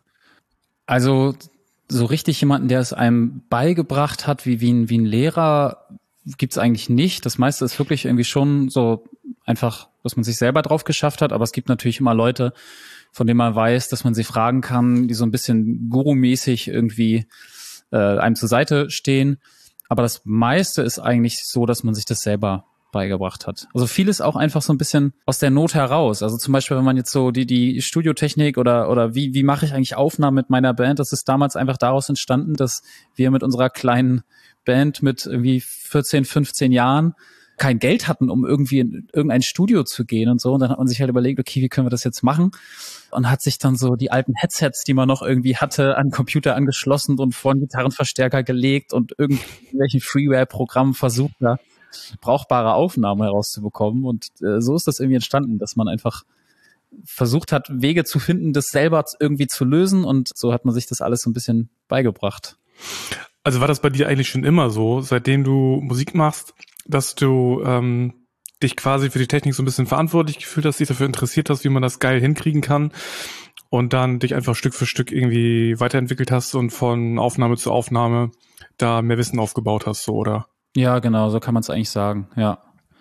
Also so richtig jemanden, der es einem beigebracht hat, wie, wie, ein, wie ein Lehrer, gibt's eigentlich nicht. Das meiste ist wirklich irgendwie schon so einfach, dass man sich selber drauf geschafft hat. Aber es gibt natürlich immer Leute, von denen man weiß, dass man sie fragen kann, die so ein bisschen Guru-mäßig irgendwie äh, einem zur Seite stehen. Aber das meiste ist eigentlich so, dass man sich das selber beigebracht hat. Also vieles auch einfach so ein bisschen aus der Not heraus. Also zum Beispiel, wenn man jetzt so die die Studiotechnik oder oder wie wie mache ich eigentlich Aufnahmen mit meiner Band, das ist damals einfach daraus entstanden, dass wir mit unserer kleinen Band mit irgendwie vierzehn, fünfzehn Jahren kein Geld hatten, um irgendwie in irgendein Studio zu gehen und so. Und dann hat man sich halt überlegt, okay, wie können wir das jetzt machen? Und hat sich dann so die alten Headsets, die man noch irgendwie hatte, an den Computer angeschlossen und vor einen Gitarrenverstärker gelegt und irgendwelchen Freeware-Programmen versucht, da brauchbare Aufnahmen herauszubekommen. Und äh, so ist das irgendwie entstanden, dass man einfach versucht hat, Wege zu finden, das selber irgendwie zu lösen. Und so hat man sich das alles so ein bisschen beigebracht. Also war das bei dir eigentlich schon immer so, seitdem du Musik machst, dass du ähm, dich quasi für die Technik so ein bisschen verantwortlich gefühlt hast, dich dafür interessiert hast, wie man das geil hinkriegen kann und dann dich einfach Stück für Stück irgendwie weiterentwickelt hast und von Aufnahme zu Aufnahme da mehr Wissen aufgebaut hast, so, oder? Ja, genau, so kann man es eigentlich sagen, ja.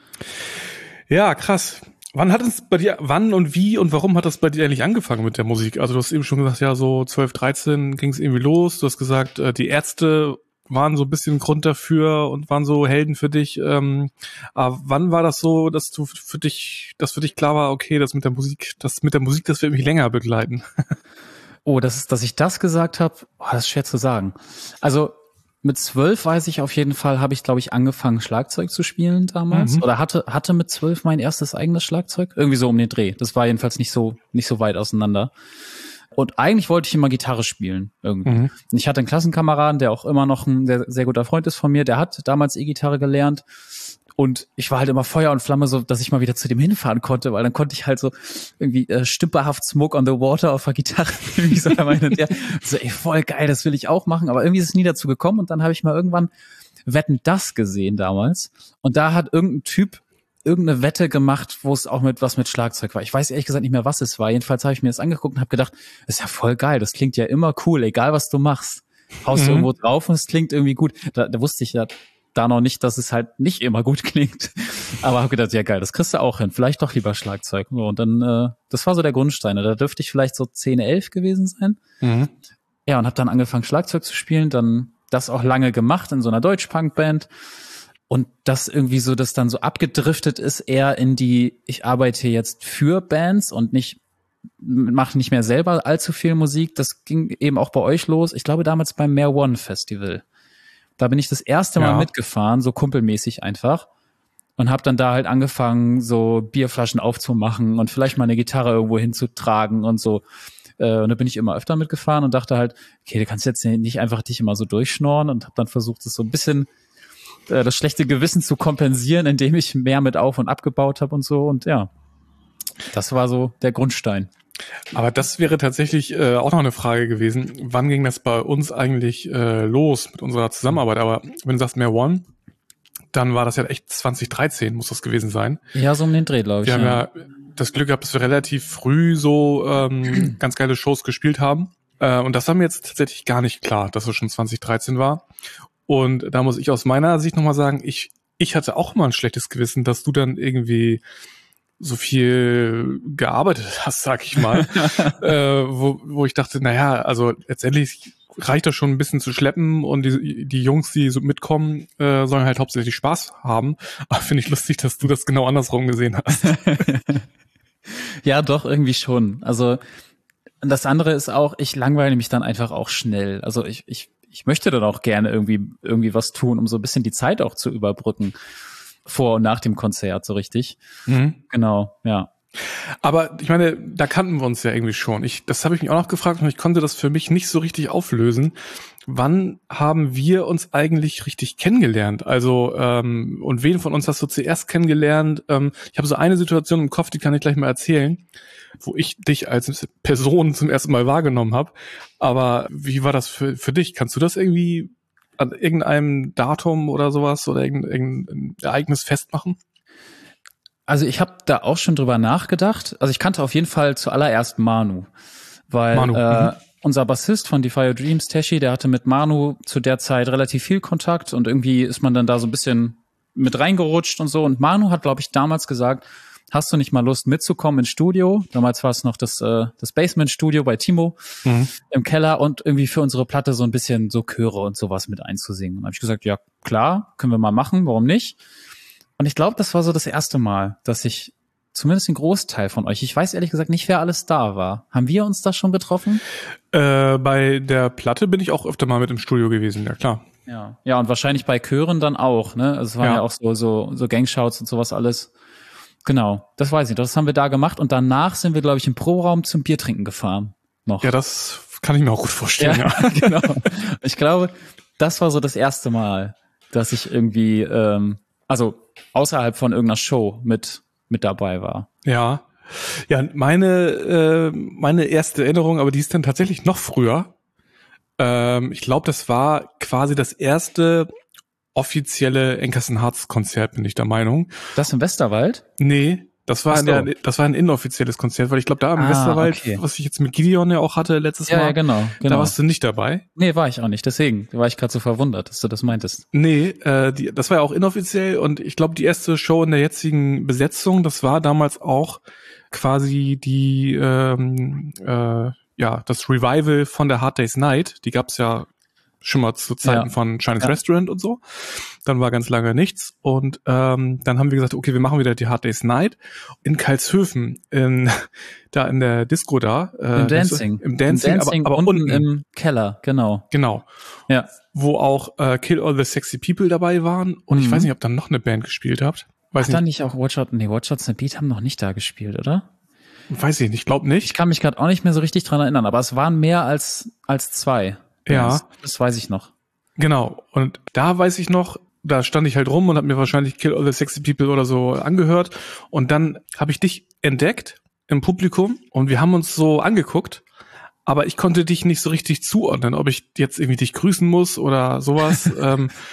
Ja, krass. Wann hat es bei dir, wann und wie und warum hat das bei dir eigentlich angefangen mit der Musik? Also du hast eben schon gesagt, ja, so zwölf, dreizehn ging es irgendwie los. Du hast gesagt, die Ärzte waren so ein bisschen Grund dafür und waren so Helden für dich. Ähm, aber wann war das so, dass du für dich, dass für dich klar war, okay, das mit der Musik, das mit der Musik, das wird mich länger begleiten? Oh, das ist, dass ich das gesagt habe, oh, das ist schwer zu sagen. Also mit zwölf weiß ich auf jeden Fall, habe ich, glaube ich, angefangen, Schlagzeug zu spielen damals. Mhm. Oder hatte hatte mit zwölf mein erstes eigenes Schlagzeug. Irgendwie so um den Dreh. Das war jedenfalls nicht so nicht so weit auseinander. Und eigentlich wollte ich immer Gitarre spielen irgendwie. Mhm. Und ich hatte einen Klassenkameraden, der auch immer noch ein sehr, sehr guter Freund ist von mir. Der hat damals E-Gitarre gelernt. Und ich war halt immer Feuer und Flamme, so dass ich mal wieder zu dem hinfahren konnte, weil dann konnte ich halt so irgendwie äh, stümperhaft Smoke on the Water auf der Gitarre irgendwie so da meine, der, so ey, voll geil, das will ich auch machen, aber irgendwie ist es nie dazu gekommen und dann habe ich mal irgendwann Wetten, das gesehen damals und da hat irgendein Typ irgendeine Wette gemacht, wo es auch mit was mit Schlagzeug war. Ich weiß ehrlich gesagt nicht mehr, was es war. Jedenfalls habe ich mir das angeguckt und habe gedacht, das ist ja voll geil, das klingt ja immer cool, egal was du machst. Haust Mhm. du irgendwo drauf und es klingt irgendwie gut. Da, da wusste ich ja da noch nicht, dass es halt nicht immer gut klingt. Aber habe gedacht, ja geil, das kriegst du auch hin. Vielleicht doch lieber Schlagzeug. Und dann, äh, das war so der Grundstein. Da dürfte ich vielleicht so zehn, elf gewesen sein. Mhm. Ja, und habe dann angefangen, Schlagzeug zu spielen. Dann das auch lange gemacht in so einer Deutsch-Punk-Band. Und das irgendwie so, das dann so abgedriftet ist, eher in die, ich arbeite jetzt für Bands und nicht, mache nicht mehr selber allzu viel Musik. Das ging eben auch bei euch los. Ich glaube damals beim Mehr One Festival. Da bin ich das erste Mal Ja. mitgefahren, so kumpelmäßig einfach. Und habe dann da halt angefangen, so Bierflaschen aufzumachen und vielleicht mal eine Gitarre irgendwo hinzutragen und so. Äh, und da bin ich immer öfter mitgefahren und dachte halt, okay, du kannst jetzt nicht einfach dich immer so durchschnorren, und habe dann versucht, es so ein bisschen äh, das schlechte Gewissen zu kompensieren, indem ich mehr mit auf- und abgebaut habe und so. Und ja, das war so der Grundstein. Aber das wäre tatsächlich äh, auch noch eine Frage gewesen. Wann ging das bei uns eigentlich äh, los mit unserer Zusammenarbeit? Aber wenn du sagst Mehr One, dann war das ja echt zwanzig dreizehn, muss das gewesen sein. Ja, so um den Dreh, glaube ich. Wir haben ja. ja das Glück gehabt, dass wir relativ früh so ähm, ganz geile Shows gespielt haben. Äh, und das war mir jetzt tatsächlich gar nicht klar, dass es schon zwanzig dreizehn war. Und da muss ich aus meiner Sicht nochmal sagen, ich, ich hatte auch mal ein schlechtes Gewissen, dass du dann irgendwie so viel gearbeitet hast, sag ich mal, äh, wo, wo ich dachte, naja, also letztendlich reicht das schon ein bisschen zu schleppen und die, die Jungs, die so mitkommen, äh, sollen halt hauptsächlich Spaß haben. Aber finde ich lustig, dass du das genau andersrum gesehen hast. Ja, doch, irgendwie schon. Also das andere ist auch, ich langweile mich dann einfach auch schnell. Also ich, ich, ich möchte dann auch gerne irgendwie, irgendwie was tun, um so ein bisschen die Zeit auch zu überbrücken. Vor und nach dem Konzert, so richtig. Mhm. Genau, ja. Aber ich meine, da kannten wir uns ja irgendwie schon. Ich, das habe ich mich auch noch gefragt und ich konnte das für mich nicht so richtig auflösen. Wann haben wir uns eigentlich richtig kennengelernt? Also, ähm, und wen von uns hast du zuerst kennengelernt? Ähm, ich habe so eine Situation im Kopf, die kann ich gleich mal erzählen, wo ich dich als Person zum ersten Mal wahrgenommen habe. Aber wie war das für, für dich? Kannst du das irgendwie an irgendeinem Datum oder sowas oder irgendein, irgendein Ereignis festmachen? Also ich habe da auch schon drüber nachgedacht. Also ich kannte auf jeden Fall zuallererst Manu, weil Manu, äh, mhm. unser Bassist von Defy Your Dreams, Teshi, der hatte mit Manu zu der Zeit relativ viel Kontakt und irgendwie ist man dann da so ein bisschen mit reingerutscht und so. Und Manu hat, glaube ich, damals gesagt, hast du nicht mal Lust mitzukommen ins Studio? Damals war es noch das, äh, das Basement-Studio bei Timo Mhm. im Keller und irgendwie für unsere Platte so ein bisschen so Chöre und sowas mit einzusingen. Und habe ich gesagt, ja klar, können wir mal machen, warum nicht? Und ich glaube, das war so das erste Mal, dass ich zumindest einen Großteil von euch, ich weiß ehrlich gesagt nicht, wer alles da war. Haben wir uns da schon getroffen? Äh, bei der Platte bin ich auch öfter mal mit im Studio gewesen, ja klar. Ja, ja, und wahrscheinlich bei Chören dann auch, ne? Also es waren ja, Ja. auch so, so, so Gangshouts und sowas alles. Genau, das weiß ich. Das haben wir da gemacht und danach sind wir, glaube ich, im Proberaum zum Biertrinken gefahren. Noch. Ja, das kann ich mir auch gut vorstellen, ja. Ja, genau. Ich glaube, das war so das erste Mal, dass ich irgendwie, ähm, also außerhalb von irgendeiner Show mit mit dabei war. Ja, ja, meine äh, meine erste Erinnerung, aber die ist dann tatsächlich noch früher. Ähm, ich glaube, das war quasi das erste offizielle Enkersen Harz Konzert, bin ich der Meinung. Das im Westerwald? Nee, das war Ach in so. der, das war ein inoffizielles Konzert, weil ich glaube, da im Ah, Westerwald, okay. was ich jetzt mit Gideon ja auch hatte letztes Ja, Mal, ja, genau, da genau. warst du nicht dabei. Nee, war ich auch nicht. Deswegen war ich gerade so verwundert, dass du das meintest. Nee, äh, die, das war ja auch inoffiziell und ich glaube, die erste Show in der jetzigen Besetzung, das war damals auch quasi die, ähm, äh, ja, das Revival von der Hard Day's Night. Die gab's ja schon mal zu Zeiten Ja. von Chinese Ja. Restaurant und so. Dann war ganz lange nichts und ähm, dann haben wir gesagt, okay, wir machen wieder die Hard Day's Night in Karlshöfen, in, da in der Disco da. Äh, Im Dancing. Im Dancing, Im Dancing aber, aber unten, unten. im Keller, genau. Genau. Ja. Wo auch äh, Kill All the Sexy People dabei waren und ich Mhm. weiß nicht, ob dann noch eine Band gespielt habt. Weiß Hat dann nicht, nicht auch Watch Out, nee, Watch Out the Beat haben noch nicht da gespielt, oder? weiß ich nicht, glaub Ich nicht. kann mich gerade auch nicht mehr so richtig dran erinnern, aber es waren mehr als als zwei. Ja. Das, das weiß ich noch. Genau. Und da weiß ich noch, da stand ich halt rum und habe mir wahrscheinlich Kill All the Sexy People oder so angehört und dann habe ich dich entdeckt im Publikum und wir haben uns so angeguckt, aber ich konnte dich nicht so richtig zuordnen, ob ich jetzt irgendwie dich grüßen muss oder sowas. ähm,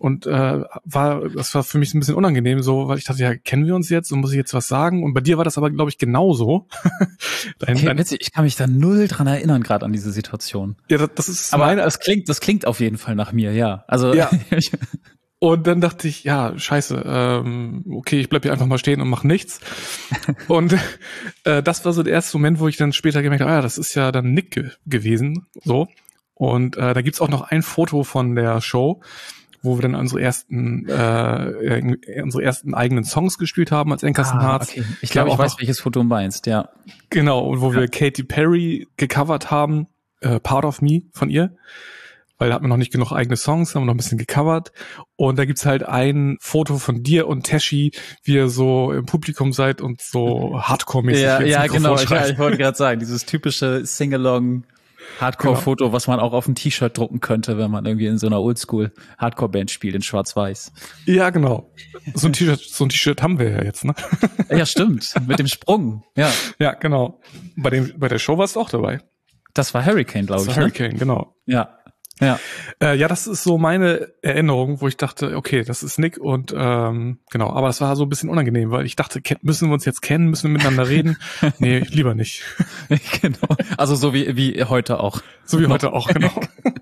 und äh, war, das war für mich ein bisschen unangenehm, so, weil ich dachte, ja, kennen wir uns jetzt und muss ich jetzt was sagen? Und bei dir war das aber, glaube ich, genauso. dein, Okay, dein, witzig, ich kann mich da null dran erinnern, gerade an diese Situation. ja, das, das ist Aber meine. das klingt, das klingt auf jeden Fall nach mir, ja. Also Ja. Und dann dachte ich, ja, scheiße, ähm, okay, ich bleib hier einfach mal stehen und mach nichts. Und äh, das war so der erste Moment, wo ich dann später gemerkt habe, ah, ja, das ist ja dann Nick ge- gewesen, so. Und äh, da gibt's auch noch ein Foto von der Show, wo wir dann unsere ersten, äh, unsere ersten eigenen Songs gespielt haben als Anchors and ah, Hearts. okay. Ich glaube, ich weiß, welches Foto du meinst, ja. Genau, und wo ja. wir Katy Perry gecovert haben, äh, Part of Me von ihr. Weil da hatten wir noch nicht genug eigene Songs, haben wir noch ein bisschen gecovert. Und da gibt's halt ein Foto von dir und Tashi, wie ihr so im Publikum seid und so Hardcore-mäßig. Ja, ja, genau. Ich, ich wollte gerade sagen, dieses typische Sing-along Hardcore-Foto, genau. Was man auch auf ein T-Shirt drucken könnte, wenn man irgendwie in so einer Oldschool-Hardcore-Band spielt, in Schwarz-Weiß. Ja, genau. So ein T-Shirt, so ein T-Shirt haben wir ja jetzt, ne? Ja, stimmt. Mit dem Sprung. Ja. Ja, genau. Bei dem, bei der Show warst du auch dabei. Das war Hurricane, glaube ich. Das war Hurricane, ne? genau. Ja. Ja. Äh, ja, das ist so meine Erinnerung, wo ich dachte, okay, das ist Nick und ähm, genau, aber das war so ein bisschen unangenehm, weil ich dachte, müssen wir uns jetzt kennen, müssen wir miteinander reden? Nee, lieber nicht. Genau. Also so wie wie heute auch. So wie heute auch, genau.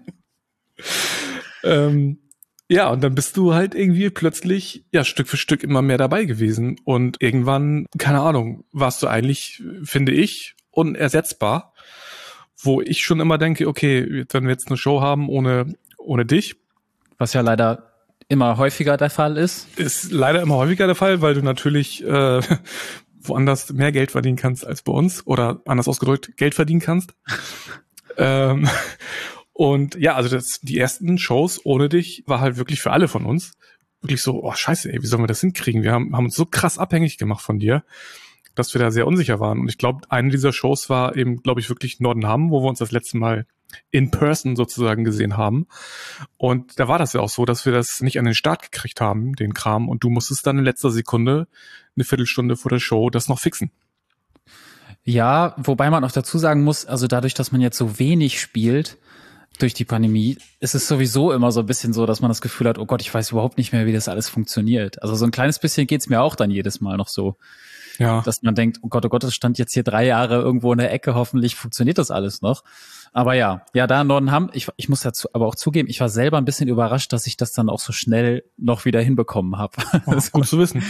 ähm, ja, und dann bist du halt irgendwie plötzlich, ja, Stück für Stück immer mehr dabei gewesen und irgendwann, keine Ahnung, warst du eigentlich, finde ich, unersetzbar. Wo ich schon immer denke, okay, wenn wir jetzt eine Show haben ohne ohne dich. Was ja leider immer häufiger der Fall ist. Ist leider immer häufiger der Fall, weil du natürlich äh, woanders mehr Geld verdienen kannst als bei uns. Oder anders ausgedrückt, Geld verdienen kannst. ähm, und ja, also das, die ersten Shows ohne dich war halt wirklich für alle von uns wirklich so, oh scheiße, ey, wie sollen wir das hinkriegen? Wir haben, haben uns so krass abhängig gemacht von dir, dass wir da sehr unsicher waren. Und ich glaube, eine dieser Shows war eben, glaube ich, wirklich Nordenham, wo wir uns das letzte Mal in person sozusagen gesehen haben. Und da war das ja auch so, dass wir das nicht an den Start gekriegt haben, den Kram. Und du musstest dann in letzter Sekunde, eine Viertelstunde vor der Show, das noch fixen. Ja, wobei man auch dazu sagen muss, also dadurch, dass man jetzt so wenig spielt durch die Pandemie, ist es sowieso immer so ein bisschen so, dass man das Gefühl hat, oh Gott, ich weiß überhaupt nicht mehr, wie das alles funktioniert. Also so ein kleines bisschen geht's mir auch dann jedes Mal noch so. Ja. Dass man denkt, oh Gott, oh Gott, das stand jetzt hier drei Jahre irgendwo in der Ecke, hoffentlich funktioniert das alles noch. Aber ja, ja, da in Nordenham, ich, ich muss dazu aber auch zugeben, ich war selber ein bisschen überrascht, dass ich das dann auch so schnell noch wieder hinbekommen habe. Oh, gut zu wissen.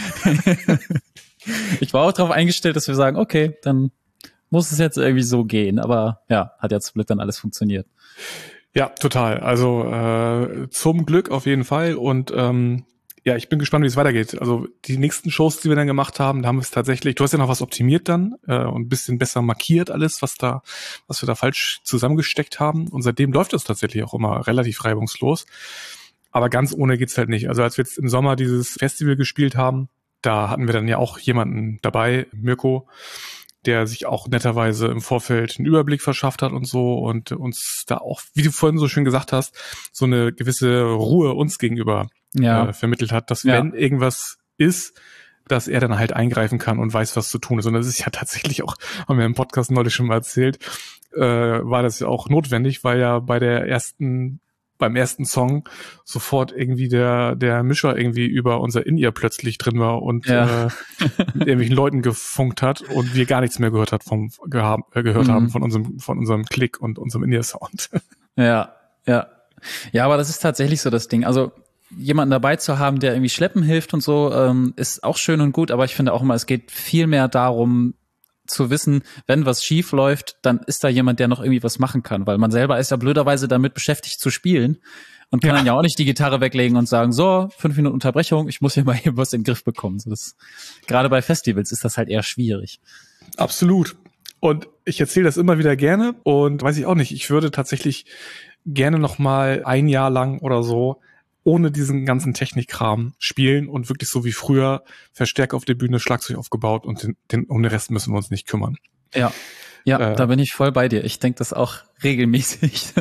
Ich war auch darauf eingestellt, dass wir sagen, okay, dann muss es jetzt irgendwie so gehen. Aber ja, hat ja zum Glück dann alles funktioniert. Ja, total. Also äh, zum Glück auf jeden Fall. Und ähm, ja, ich bin gespannt, wie es weitergeht. Also die nächsten Shows, die wir dann gemacht haben, da haben wir es tatsächlich, du hast ja noch was optimiert dann äh, und ein bisschen besser markiert alles, was da, was wir da falsch zusammengesteckt haben. Und seitdem läuft das tatsächlich auch immer relativ reibungslos. Aber ganz ohne geht's halt nicht. Also als wir jetzt im Sommer dieses Festival gespielt haben, da hatten wir dann ja auch jemanden dabei, Mirko, der sich auch netterweise im Vorfeld einen Überblick verschafft hat und so und uns da auch, wie du vorhin so schön gesagt hast, so eine gewisse Ruhe uns gegenüber ja. äh, vermittelt hat, dass ja. wenn irgendwas ist, dass er dann halt eingreifen kann und weiß, was zu tun ist. Und das ist ja tatsächlich auch, haben wir im Podcast neulich schon mal erzählt, äh, war das ja auch notwendig, weil ja bei der ersten beim ersten Song sofort irgendwie der der Mischer irgendwie über unser In-Ear plötzlich drin war und ja. äh, mit irgendwelchen Leuten gefunkt hat und wir gar nichts mehr gehört hat vom geha- äh, gehört mhm. haben von unserem von unserem Klick und unserem In-Ear-Sound. Ja, ja. Ja, aber das ist tatsächlich so das Ding. Also jemanden dabei zu haben, der irgendwie schleppen hilft und so, ähm, ist auch schön und gut, aber ich finde auch immer, es geht viel mehr darum, zu wissen, wenn was schief läuft, dann ist da jemand, der noch irgendwie was machen kann, weil man selber ist ja blöderweise damit beschäftigt zu spielen und kann ja. dann ja auch nicht die Gitarre weglegen und sagen, so, fünf Minuten Unterbrechung, ich muss hier mal eben was in den Griff bekommen. So, das, gerade bei Festivals ist das halt eher schwierig. Absolut. Und ich erzähle das immer wieder gerne und weiß ich auch nicht, ich würde tatsächlich gerne noch mal ein Jahr lang oder so ohne diesen ganzen Technikkram spielen und wirklich so wie früher Verstärker auf der Bühne, Schlagzeug aufgebaut und den, den, um den Rest müssen wir uns nicht kümmern. Ja, ja, äh, da bin ich voll bei dir. Ich denke das auch regelmäßig.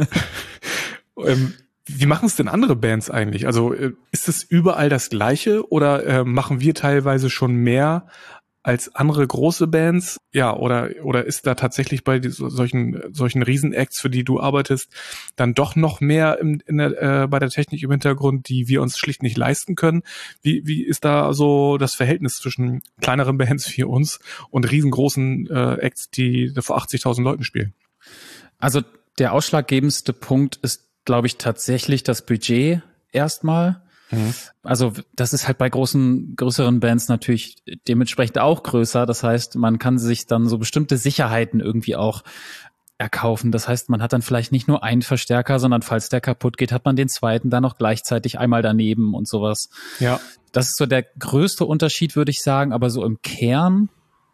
ähm, wie machen es denn andere Bands eigentlich? Also ist es überall das Gleiche oder äh, machen wir teilweise schon mehr als andere große Bands? Ja, oder oder ist da tatsächlich bei die, solchen solchen Riesenacts, für die du arbeitest, dann doch noch mehr im, in der, äh, bei der Technik im Hintergrund, die wir uns schlicht nicht leisten können? Wie wie ist da so das Verhältnis zwischen kleineren Bands wie uns und riesengroßen äh, Acts, die vor achtzigtausend Leuten spielen? Also der ausschlaggebendste Punkt ist, glaube ich, tatsächlich das Budget erstmal. Mhm. Also das ist halt bei großen, größeren Bands natürlich dementsprechend auch größer. Das heißt, man kann sich dann so bestimmte Sicherheiten irgendwie auch erkaufen. Das heißt, man hat dann vielleicht nicht nur einen Verstärker, sondern falls der kaputt geht, hat man den zweiten dann noch gleichzeitig einmal daneben und sowas. Ja. Das ist so der größte Unterschied, würde ich sagen. Aber so im Kern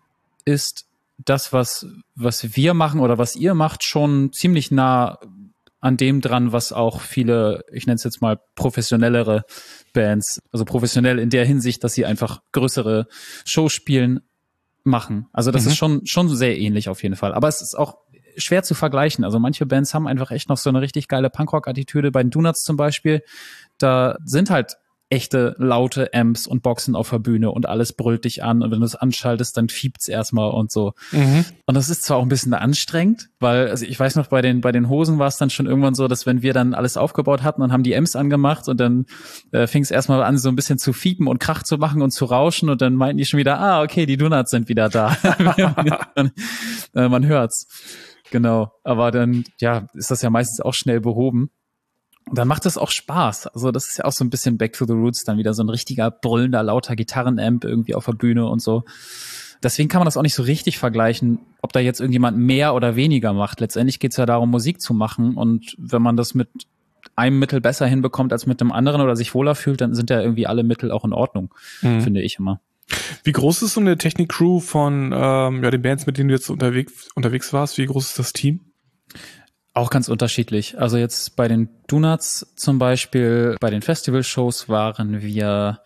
ist das, was, was wir machen oder was ihr macht, schon ziemlich nah an dem dran, was auch viele, ich nenne es jetzt mal professionellere Bands, also professionell in der Hinsicht, dass sie einfach größere Shows spielen, machen. Also das mhm. ist schon, schon sehr ähnlich auf jeden Fall. Aber es ist auch schwer zu vergleichen. Also manche Bands haben einfach echt noch so eine richtig geile Punkrock-Attitüde. Bei den Donuts zum Beispiel, da sind halt echte laute Amps und Boxen auf der Bühne und alles brüllt dich an und wenn du es anschaltest, dann fiept's erstmal und so. Mhm. Und das ist zwar auch ein bisschen anstrengend, weil, also ich weiß noch, bei den bei den Hosen war es dann schon irgendwann so, dass wenn wir dann alles aufgebaut hatten, dann haben die Amps angemacht und dann äh, fing es erstmal an, so ein bisschen zu fiepen und Krach zu machen und zu rauschen und dann meinten die schon wieder, ah, okay, die Donuts sind wieder da. man, äh, man hört's. Genau. Aber dann, ja, ist das ja meistens auch schnell behoben. Und dann macht das auch Spaß. Also das ist ja auch so ein bisschen Back to the Roots, dann wieder so ein richtiger brüllender, lauter Gitarrenamp irgendwie auf der Bühne und so. Deswegen kann man das auch nicht so richtig vergleichen, ob da jetzt irgendjemand mehr oder weniger macht. Letztendlich geht's ja darum, Musik zu machen. Und wenn man das mit einem Mittel besser hinbekommt als mit dem anderen oder sich wohler fühlt, dann sind ja irgendwie alle Mittel auch in Ordnung, mhm. finde ich immer. Wie groß ist so eine Technik-Crew von ähm, ja, den Bands, mit denen du jetzt unterwegs, unterwegs warst? Wie groß ist das Team? Auch ganz unterschiedlich. Also jetzt bei den Donuts zum Beispiel, bei den Festival-Shows waren wir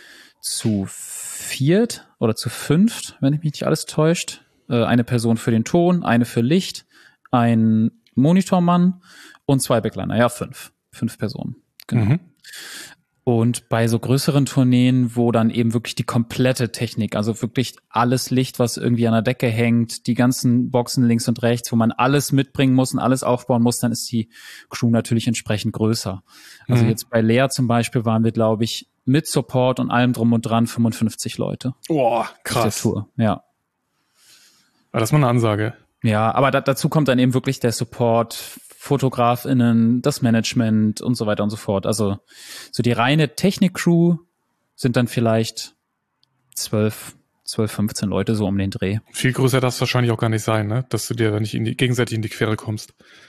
zu viert oder zu fünft, wenn ich mich nicht alles täuscht. Eine Person für den Ton, eine für Licht, ein Monitormann und zwei Backliner. Ja, fünf. Fünf Personen. Genau. Mhm. Und bei so größeren Tourneen, wo dann eben wirklich die komplette Technik, also wirklich alles Licht, was irgendwie an der Decke hängt, die ganzen Boxen links und rechts, wo man alles mitbringen muss und alles aufbauen muss, dann ist die Crew natürlich entsprechend größer. Also mhm. jetzt bei Lea zum Beispiel waren wir, glaube ich, mit Support und allem drum und dran fünfundfünfzig Leute. Boah, krass. Tour. Ja. Aber das ist mal eine Ansage. Ja, aber da, dazu kommt dann eben wirklich der Support, FotografInnen, das Management und so weiter und so fort. Also so die reine Technik-Crew sind dann vielleicht zwölf, zwölf, fünfzehn Leute so um den Dreh. Viel größer darf es wahrscheinlich auch gar nicht sein, ne? Dass du dir da nicht in die, gegenseitig in die Quere kommst.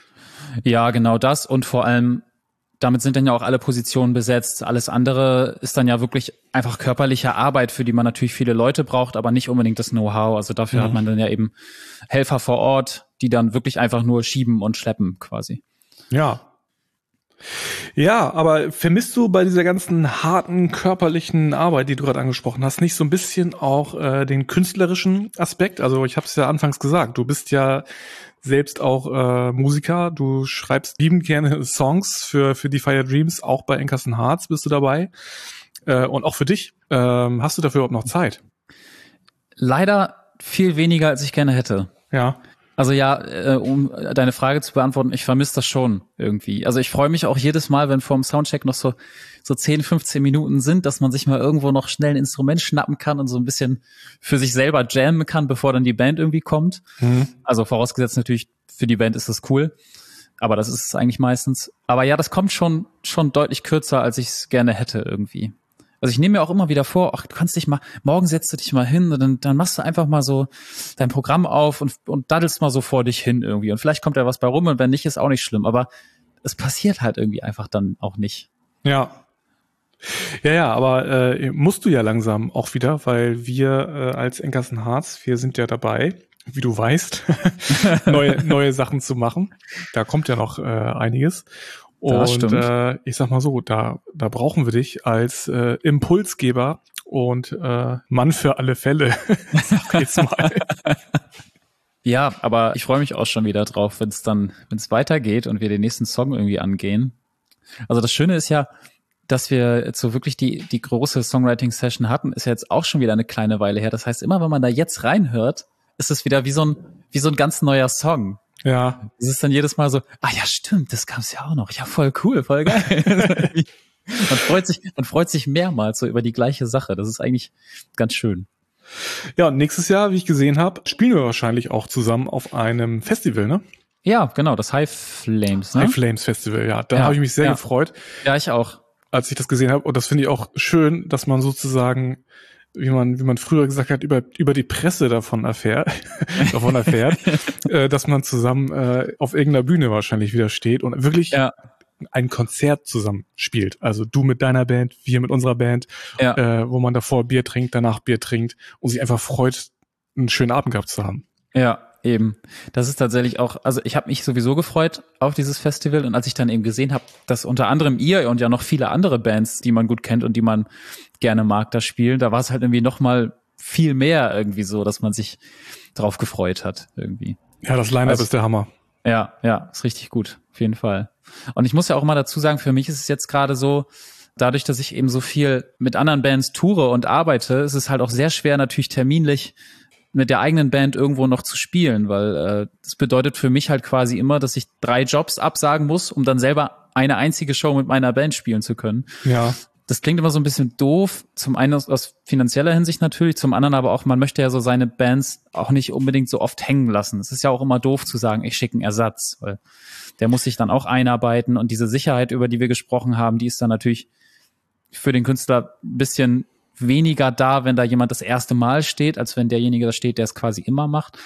Ja, genau das. Und vor allem, damit sind dann ja auch alle Positionen besetzt. Alles andere ist dann ja wirklich einfach körperliche Arbeit, für die man natürlich viele Leute braucht, aber nicht unbedingt das Know-how. Also dafür mhm. hat man dann ja eben Helfer vor Ort, die dann wirklich einfach nur schieben und schleppen quasi. Ja. Ja, aber vermisst du bei dieser ganzen harten körperlichen Arbeit, die du gerade angesprochen hast, nicht so ein bisschen auch äh, den künstlerischen Aspekt? Also ich habe es ja anfangs gesagt, du bist ja selbst auch äh, Musiker, du schreibst liebend gerne Songs für für die Fire Dreams, auch bei Enkers and Hearts bist du dabei äh, und auch für dich. Ähm, hast du dafür überhaupt noch Zeit? Leider viel weniger, als ich gerne hätte. Ja. Also ja, äh, um deine Frage zu beantworten, ich vermisse das schon irgendwie. Also ich freue mich auch jedes Mal, wenn vor dem Soundcheck noch so so zehn, fünfzehn Minuten sind, dass man sich mal irgendwo noch schnell ein Instrument schnappen kann und so ein bisschen für sich selber jammen kann, bevor dann die Band irgendwie kommt. Mhm. Also vorausgesetzt natürlich, für die Band ist das cool. Aber das ist es eigentlich meistens. Aber ja, das kommt schon schon deutlich kürzer, als ich es gerne hätte irgendwie. Also ich nehme mir auch immer wieder vor, ach, du kannst dich mal, morgen setzt du dich mal hin und dann, dann machst du einfach mal so dein Programm auf und, und daddelst mal so vor dich hin irgendwie. Und vielleicht kommt da was bei rum und wenn nicht, ist auch nicht schlimm. Aber es passiert halt irgendwie einfach dann auch nicht. Ja. Ja, ja, aber äh, musst du ja langsam auch wieder, weil wir äh, als Enkers and Hearts, wir sind ja dabei, wie du weißt, neue, neue Sachen zu machen. Da kommt ja noch äh, einiges. Und äh, ich sag mal so, da da brauchen wir dich als äh, Impulsgeber und äh, Mann für alle Fälle. Sag jetzt mal. Ja, aber ich freue mich auch schon wieder drauf, wenn es dann, wenn es weitergeht und wir den nächsten Song irgendwie angehen. Also das Schöne ist ja, dass wir jetzt so wirklich die, die große Songwriting-Session hatten, ist ja jetzt auch schon wieder eine kleine Weile her. Das heißt, immer wenn man da jetzt reinhört, ist es wieder wie so ein, wie so ein ganz neuer Song. Ja. Es ist dann jedes Mal so, ah ja, stimmt, das gab's ja auch noch. Ja, voll cool, voll geil. Man freut sich, man freut sich mehrmals so über die gleiche Sache. Das ist eigentlich ganz schön. Ja, und nächstes Jahr, wie ich gesehen habe, spielen wir wahrscheinlich auch zusammen auf einem Festival, ne? Ja, genau, das High Flames, ne? High Flames Festival, ja. Da ja, habe ich mich sehr ja. gefreut. Ja, ich auch. Als ich das gesehen habe. Und das finde ich auch schön, dass man sozusagen, wie man, wie man früher gesagt hat, über, über die Presse davon erfährt, davon erfährt, äh, dass man zusammen äh, auf irgendeiner Bühne wahrscheinlich wieder steht und wirklich ja. ein Konzert zusammen spielt. Also du mit deiner Band, wir mit unserer Band, ja. äh, wo man davor Bier trinkt, danach Bier trinkt und sich einfach freut, einen schönen Abend gehabt zu haben. Ja, eben. Das ist tatsächlich auch, also ich habe mich sowieso gefreut auf dieses Festival und als ich dann eben gesehen habe, dass unter anderem ihr und ja noch viele andere Bands, die man gut kennt und die man gerne mag, da spielen, da war es halt irgendwie noch mal viel mehr irgendwie so, dass man sich drauf gefreut hat irgendwie. Ja, das Line-Up also, ist der Hammer. Ja, ja, ist richtig gut, auf jeden Fall. Und ich muss ja auch mal dazu sagen, für mich ist es jetzt gerade so, dadurch, dass ich eben so viel mit anderen Bands toure und arbeite, ist es halt auch sehr schwer natürlich terminlich mit der eigenen Band irgendwo noch zu spielen, weil äh, das bedeutet für mich halt quasi immer, dass ich drei Jobs absagen muss, um dann selber eine einzige Show mit meiner Band spielen zu können. Ja. Das klingt immer so ein bisschen doof, zum einen aus, aus finanzieller Hinsicht natürlich, zum anderen aber auch, man möchte ja so seine Bands auch nicht unbedingt so oft hängen lassen. Es ist ja auch immer doof zu sagen, ich schicke einen Ersatz, weil der muss sich dann auch einarbeiten und diese Sicherheit, über die wir gesprochen haben, die ist dann natürlich für den Künstler ein bisschen weniger da, wenn da jemand das erste Mal steht, als wenn derjenige da steht, der es quasi immer macht.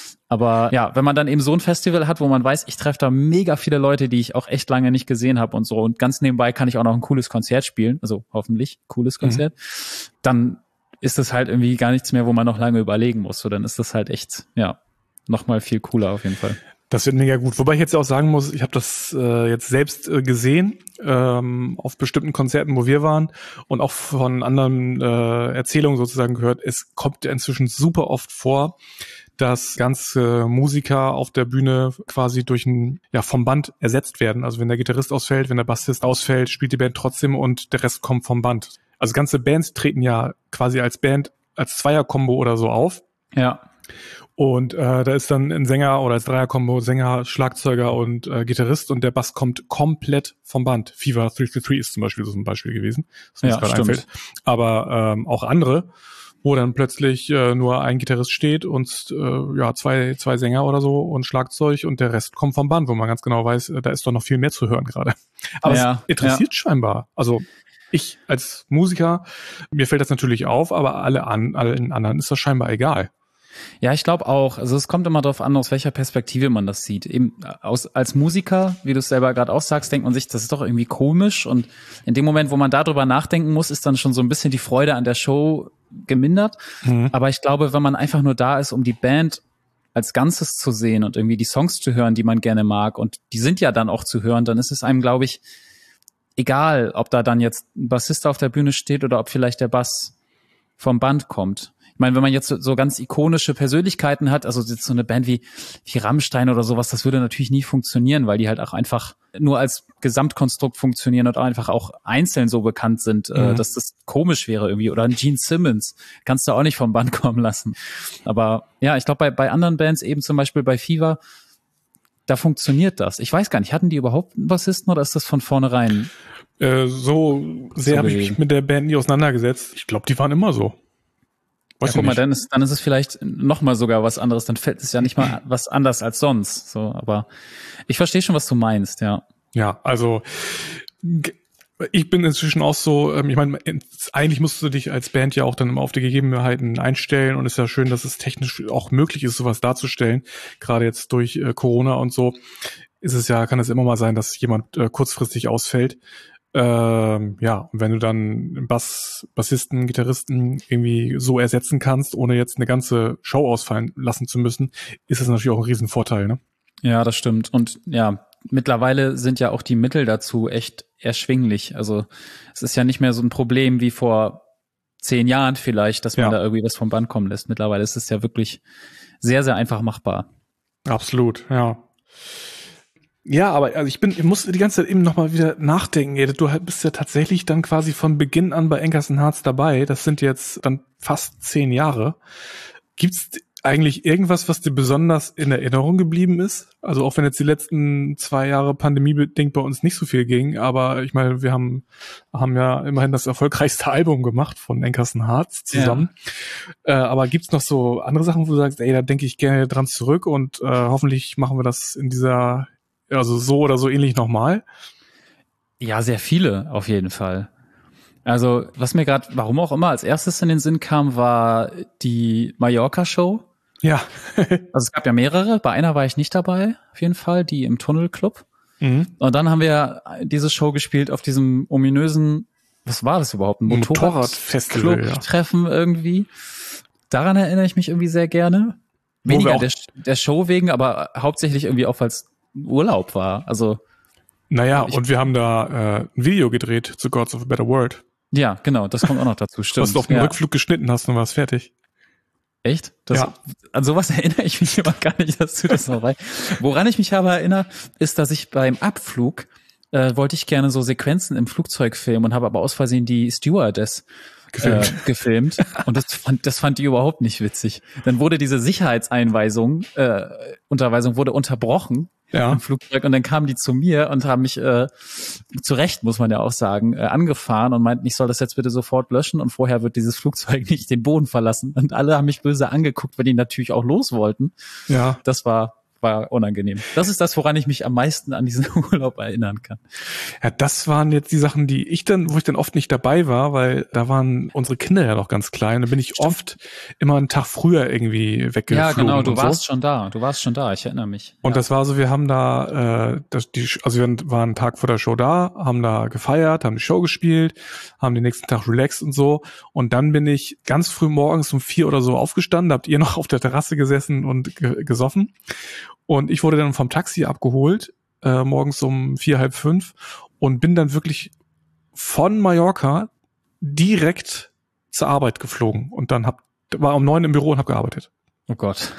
Aber ja, wenn man dann eben so ein Festival hat, wo man weiß, ich treffe da mega viele Leute, die ich auch echt lange nicht gesehen habe und so und ganz nebenbei kann ich auch noch ein cooles Konzert spielen, also hoffentlich cooles Konzert, mhm. dann ist das halt irgendwie gar nichts mehr, wo man noch lange überlegen muss. So, dann ist das halt echt, ja, nochmal viel cooler auf jeden Fall. Das wird mega gut. Wobei ich jetzt auch sagen muss, ich habe das äh, jetzt selbst äh, gesehen ähm, auf bestimmten Konzerten, wo wir waren und auch von anderen äh, Erzählungen sozusagen gehört. Es kommt inzwischen super oft vor, dass ganze Musiker auf der Bühne quasi durch ein, ja, vom Band ersetzt werden. Also wenn der Gitarrist ausfällt, wenn der Bassist ausfällt, spielt die Band trotzdem und der Rest kommt vom Band. Also ganze Bands treten ja quasi als Band, als Zweier-Kombo oder so auf. Ja. Und äh, da ist dann ein Sänger oder als Dreier-Kombo Sänger, Schlagzeuger und äh, Gitarrist und der Bass kommt komplett vom Band. Fever drei drei drei ist zum Beispiel so ein Beispiel gewesen, das mir ja, gerade einfällt. Aber ähm, auch andere, wo dann plötzlich äh, nur ein Gitarrist steht und äh, ja zwei zwei Sänger oder so und Schlagzeug und der Rest kommt vom Band, wo man ganz genau weiß, äh, da ist doch noch viel mehr zu hören gerade. Aber ja, es interessiert ja. scheinbar. Also ich als Musiker, mir fällt das natürlich auf, aber alle an, allen anderen ist das scheinbar egal. Ja, ich glaube auch. Also es kommt immer darauf an, aus welcher Perspektive man das sieht. Eben aus, als Musiker, wie du es selber gerade auch sagst, denkt man sich, das ist doch irgendwie komisch. Und in dem Moment, wo man darüber nachdenken muss, ist dann schon so ein bisschen die Freude an der Show gemindert. Mhm. Aber ich glaube, wenn man einfach nur da ist, um die Band als Ganzes zu sehen und irgendwie die Songs zu hören, die man gerne mag, und die sind ja dann auch zu hören, dann ist es einem, glaube ich, egal, ob da dann jetzt ein Bassist auf der Bühne steht oder ob vielleicht der Bass vom Band kommt. Ich meine, wenn man jetzt so, so ganz ikonische Persönlichkeiten hat, also jetzt so eine Band wie, wie Rammstein oder sowas, das würde natürlich nie funktionieren, weil die halt auch einfach nur als Gesamtkonstrukt funktionieren und auch einfach auch einzeln so bekannt sind, mhm. äh, dass das komisch wäre irgendwie. Oder ein Gene Simmons kannst du auch nicht vom Band kommen lassen. Aber ja, ich glaube, bei, bei anderen Bands, eben zum Beispiel bei Fever, da funktioniert das. Ich weiß gar nicht, hatten die überhaupt einen Bassisten oder ist das von vornherein? Äh, so sehr so habe ich mich mit der Band nie auseinandergesetzt. Ich glaube, die waren immer so. Ja, guck mal, dann ist, dann ist es vielleicht noch mal sogar was anderes. Dann fällt es ja nicht mal was anders als sonst. So, aber ich verstehe schon, was du meinst, ja. Ja, also ich bin inzwischen auch so, ich meine, eigentlich musst du dich als Band ja auch dann immer auf die Gegebenheiten einstellen und es ist ja schön, dass es technisch auch möglich ist, sowas darzustellen. Gerade jetzt durch äh, Corona und so ist es ja, kann es immer mal sein, dass jemand äh, kurzfristig ausfällt. Ähm, ja, und wenn du dann Bass, Bassisten, Gitarristen irgendwie so ersetzen kannst, ohne jetzt eine ganze Show ausfallen lassen zu müssen, ist das natürlich auch ein Riesenvorteil, ne? Ja, das stimmt. Und ja, mittlerweile sind ja auch die Mittel dazu echt erschwinglich. Also es ist ja nicht mehr so ein Problem wie vor zehn Jahren vielleicht, dass man ja. da irgendwie was vom Band kommen lässt. Mittlerweile ist es ja wirklich sehr, sehr einfach machbar. Absolut, ja. Ja, aber also ich bin, ich muss die ganze Zeit eben nochmal wieder nachdenken. Ey. Du bist ja tatsächlich dann quasi von Beginn an bei Anchors and Hearts dabei. Das sind jetzt dann fast zehn Jahre. Gibt's eigentlich irgendwas, was dir besonders in Erinnerung geblieben ist? Also auch wenn jetzt die letzten zwei Jahre pandemiebedingt bei uns nicht so viel ging, aber ich meine, wir haben haben ja immerhin das erfolgreichste Album gemacht von Anchors and Hearts zusammen. Ja. Äh, aber gibt's noch so andere Sachen, wo du sagst, ey, da denke ich gerne dran zurück und äh, hoffentlich machen wir das in dieser, also so oder so ähnlich nochmal? Ja, sehr viele auf jeden Fall. Also was mir gerade, warum auch immer, als erstes in den Sinn kam, war die Mallorca-Show. Ja. Also es gab ja mehrere, bei einer war ich nicht dabei, auf jeden Fall, die im Tunnelclub. Mhm. Und dann haben wir diese Show gespielt auf diesem ominösen, was war das überhaupt? Ein Motorradfestival, Motorrad-Treffen ja. irgendwie. Daran erinnere ich mich irgendwie sehr gerne. Weniger der, der Show wegen, aber hauptsächlich irgendwie auch, weil es Urlaub war. Also naja, und wir haben da äh, ein Video gedreht zu Gods of a Better World. Ja, genau, das kommt auch noch dazu, stimmt. Was du auf dem ja. Rückflug geschnitten hast und warst fertig. Echt? Das, ja. An sowas erinnere ich mich immer gar nicht, dass du das noch weißt. Woran ich mich aber erinnere, ist, dass ich beim Abflug äh, wollte ich gerne so Sequenzen im Flugzeug filmen und habe aber aus Versehen die Stewardess gefilmt. Äh, gefilmt. Und das fand, das fand die überhaupt nicht witzig. Dann wurde diese Sicherheitseinweisung, äh, Unterweisung wurde unterbrochen. Ja. Im Flugzeug und dann kamen die zu mir und haben mich äh, zu Recht, muss man ja auch sagen, äh, angefahren und meinten, ich soll das jetzt bitte sofort löschen und vorher wird dieses Flugzeug nicht den Boden verlassen. Und alle haben mich böse angeguckt, weil die natürlich auch los wollten. Ja. Das war war unangenehm. Das ist das, woran ich mich am meisten an diesen Urlaub erinnern kann. Ja, das waren jetzt die Sachen, die ich dann, wo ich dann oft nicht dabei war, weil da waren unsere Kinder ja noch ganz klein. Da bin ich Stimmt. oft immer einen Tag früher irgendwie weggeflogen. Ja, genau, du warst so. schon da. Du warst schon da, ich erinnere mich. Und ja. das war so, wir haben da, äh, das, die, also wir waren einen Tag vor der Show da, haben da gefeiert, haben die Show gespielt, haben den nächsten Tag relaxed und so. Und dann bin ich ganz früh morgens um vier oder so aufgestanden, habt ihr noch auf der Terrasse gesessen und ge- gesoffen. Und ich wurde dann vom Taxi abgeholt, äh, morgens um vier, halb fünf und bin dann wirklich von Mallorca direkt zur Arbeit geflogen. Und dann hab, war um neun im Büro und hab gearbeitet. Oh Gott.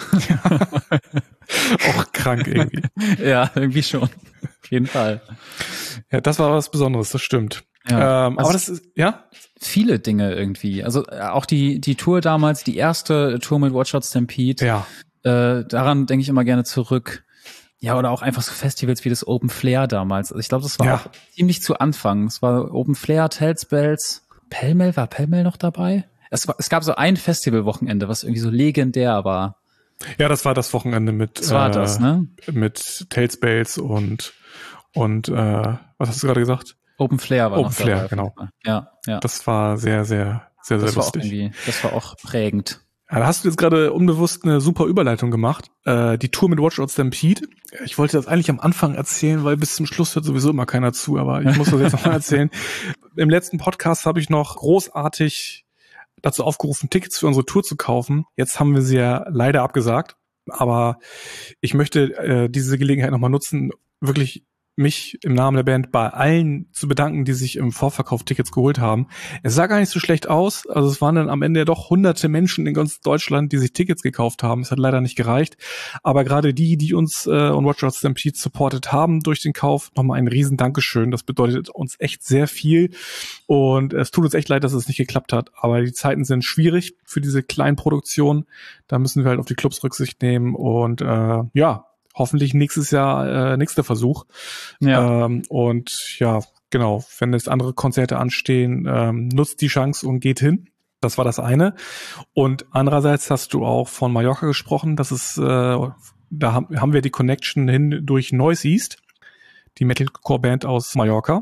Auch krank irgendwie. Ja, irgendwie schon. Auf jeden Fall. Ja, das war was Besonderes, das stimmt. Ja, ähm, also aber das ist, ja? Viele Dinge irgendwie. Also auch die die Tour damals, die erste Tour mit Watch Out Stampede. Ja. Äh, daran denke ich immer gerne zurück. Ja, oder auch einfach so Festivals wie das Open Flair damals. Also ich glaube, das war ja. auch ziemlich zu Anfang. Es war Open Flair, Tellsbells, Pellmell, war Pellmell noch dabei? Es, war, es gab so ein Festivalwochenende, was irgendwie so legendär war. Ja, das war das Wochenende mit das war äh, das, ne? mit Tellsbells und und äh, was hast du gerade gesagt? Open Flair war Open noch Flair, dabei. genau. Ja, ja. Das war sehr, sehr, sehr, sehr das war lustig. Auch irgendwie, das war auch prägend. Ja, da hast du jetzt gerade unbewusst eine super Überleitung gemacht. Äh, die Tour mit Watch Out Stampede. Ich wollte das eigentlich am Anfang erzählen, weil bis zum Schluss hört sowieso immer keiner zu, aber ich muss das jetzt nochmal erzählen. Im letzten Podcast habe ich noch großartig dazu aufgerufen, Tickets für unsere Tour zu kaufen. Jetzt haben wir sie ja leider abgesagt. Aber ich möchte äh, diese Gelegenheit nochmal nutzen, wirklich mich im Namen der Band bei allen zu bedanken, die sich im Vorverkauf Tickets geholt haben. Es sah gar nicht so schlecht aus. Also es waren dann am Ende ja doch hunderte Menschen in ganz Deutschland, die sich Tickets gekauft haben. Es hat leider nicht gereicht. Aber gerade die, die uns äh, und Watch Out Stampede supportet haben durch den Kauf, nochmal ein riesen Dankeschön. Das bedeutet uns echt sehr viel. Und es tut uns echt leid, dass es nicht geklappt hat. Aber die Zeiten sind schwierig für diese kleinen Produktionen. Da müssen wir halt auf die Clubs Rücksicht nehmen. Und äh, ja, hoffentlich nächstes Jahr äh, nächster Versuch. Ja. Ähm, und ja, genau, wenn jetzt andere Konzerte anstehen, ähm, nutzt die Chance und geht hin. Das war das eine. Und andererseits hast du auch von Mallorca gesprochen. Das ist, äh, da haben, haben wir die Connection hin durch Noise East, die Metalcore-Band aus Mallorca.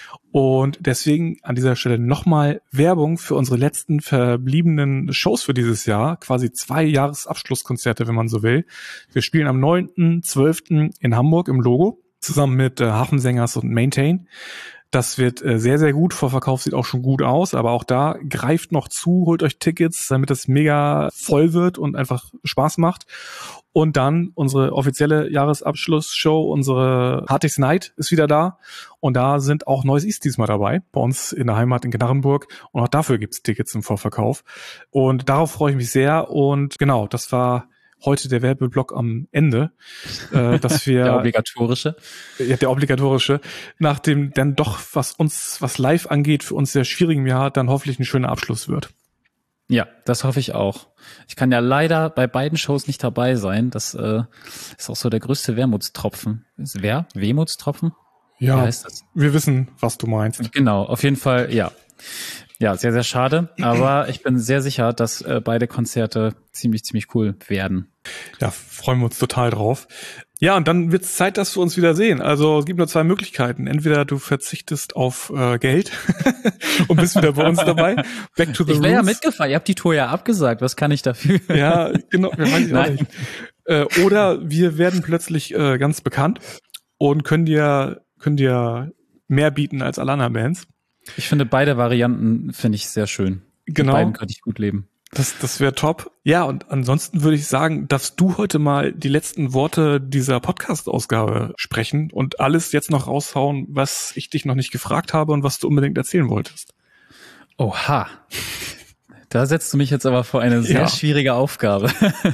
Und deswegen an dieser Stelle nochmal Werbung für unsere letzten verbliebenen Shows für dieses Jahr. Quasi zwei Jahresabschlusskonzerte, wenn man so will. Wir spielen am neunten zwölften in Hamburg im Logo, zusammen mit äh, Hafensängers und Maintain. Das wird äh, sehr, sehr gut. Vorverkauf sieht auch schon gut aus, aber auch da greift noch zu, holt euch Tickets, damit es mega voll wird und einfach Spaß macht. Und dann unsere offizielle Jahresabschlussshow, unsere Hardest Night ist wieder da. Und da sind auch Noise East diesmal dabei, bei uns in der Heimat in Gnarrenburg. Und auch dafür gibt's Tickets im Vorverkauf. Und darauf freue ich mich sehr. Und genau, das war heute der Werbeblock am Ende, äh, dass wir der obligatorische, ja der obligatorische, nach dem dann doch was uns was live angeht für uns sehr schwierigen Jahr dann hoffentlich ein schöner Abschluss wird. Ja, das hoffe ich auch. Ich kann ja leider bei beiden Shows nicht dabei sein. Das äh, ist auch so der größte Wermutstropfen. Ist wer? Wehmutstropfen? Ja, heißt das? Wir wissen, was du meinst. Genau, auf jeden Fall, ja. Ja, sehr, sehr schade. Aber ich bin sehr sicher, dass äh, beide Konzerte ziemlich, ziemlich cool werden. Ja, freuen wir uns total drauf. Ja, und dann wird es Zeit, dass wir uns wieder sehen. Also es gibt nur zwei Möglichkeiten. Entweder du verzichtest auf äh, Geld und bist wieder bei uns dabei. Back to the Ich wäre ja roots. mitgefahren. Ihr habt die Tour ja abgesagt. Was kann ich dafür? Ja, genau. Wir weiß ich auch nicht. Äh, oder wir werden plötzlich äh, ganz bekannt und können dir können dir mehr bieten als alle anderen Bands. Ich finde beide Varianten finde ich sehr schön. Genau. Mit beiden könnte ich gut leben. Das, das wäre top. Ja, und ansonsten würde ich sagen, darfst du heute mal die letzten Worte dieser Podcast-Ausgabe sprechen und alles jetzt noch raushauen, was ich dich noch nicht gefragt habe und was du unbedingt erzählen wolltest. Oha. Da setzt du mich jetzt aber vor eine sehr ja. schwierige Aufgabe.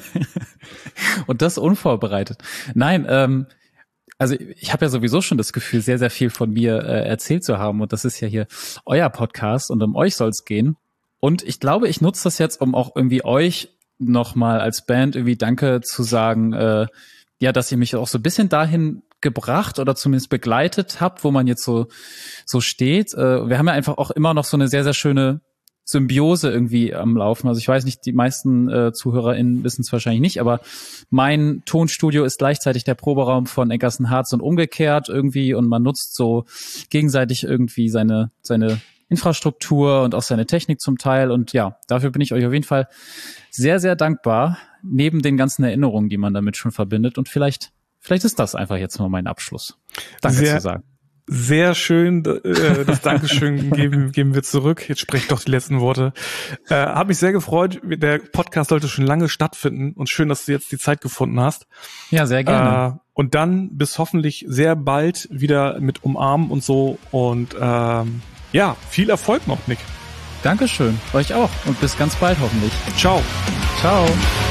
Und das unvorbereitet. Nein, ähm, also ich habe ja sowieso schon das Gefühl, sehr, sehr viel von mir äh, erzählt zu haben. Und das ist ja hier euer Podcast und um euch soll's gehen. Und ich glaube, ich nutze das jetzt, um auch irgendwie euch nochmal als Band irgendwie Danke zu sagen, äh, ja, dass ihr mich auch so ein bisschen dahin gebracht oder zumindest begleitet habt, wo man jetzt so so steht. Äh, wir haben ja einfach auch immer noch so eine sehr, sehr schöne Symbiose irgendwie am Laufen. Also ich weiß nicht, die meisten äh, ZuhörerInnen wissen es wahrscheinlich nicht, aber mein Tonstudio ist gleichzeitig der Proberaum von Eckersen Harz und umgekehrt irgendwie und man nutzt so gegenseitig irgendwie seine seine Infrastruktur und auch seine Technik zum Teil und ja, dafür bin ich euch auf jeden Fall sehr, sehr dankbar, neben den ganzen Erinnerungen, die man damit schon verbindet und vielleicht vielleicht ist das einfach jetzt mal mein Abschluss. Danke sehr, zu sagen. Sehr schön, äh, das Dankeschön geben, geben wir zurück. Jetzt sprecht doch die letzten Worte. Äh, Habe mich sehr gefreut. Der Podcast sollte schon lange stattfinden und schön, dass du jetzt die Zeit gefunden hast. Ja, sehr gerne. Äh, und dann bis hoffentlich sehr bald wieder mit Umarmen und so. Und ähm, ja, viel Erfolg noch, Nick. Dankeschön. Euch auch und bis ganz bald hoffentlich. Ciao. Ciao.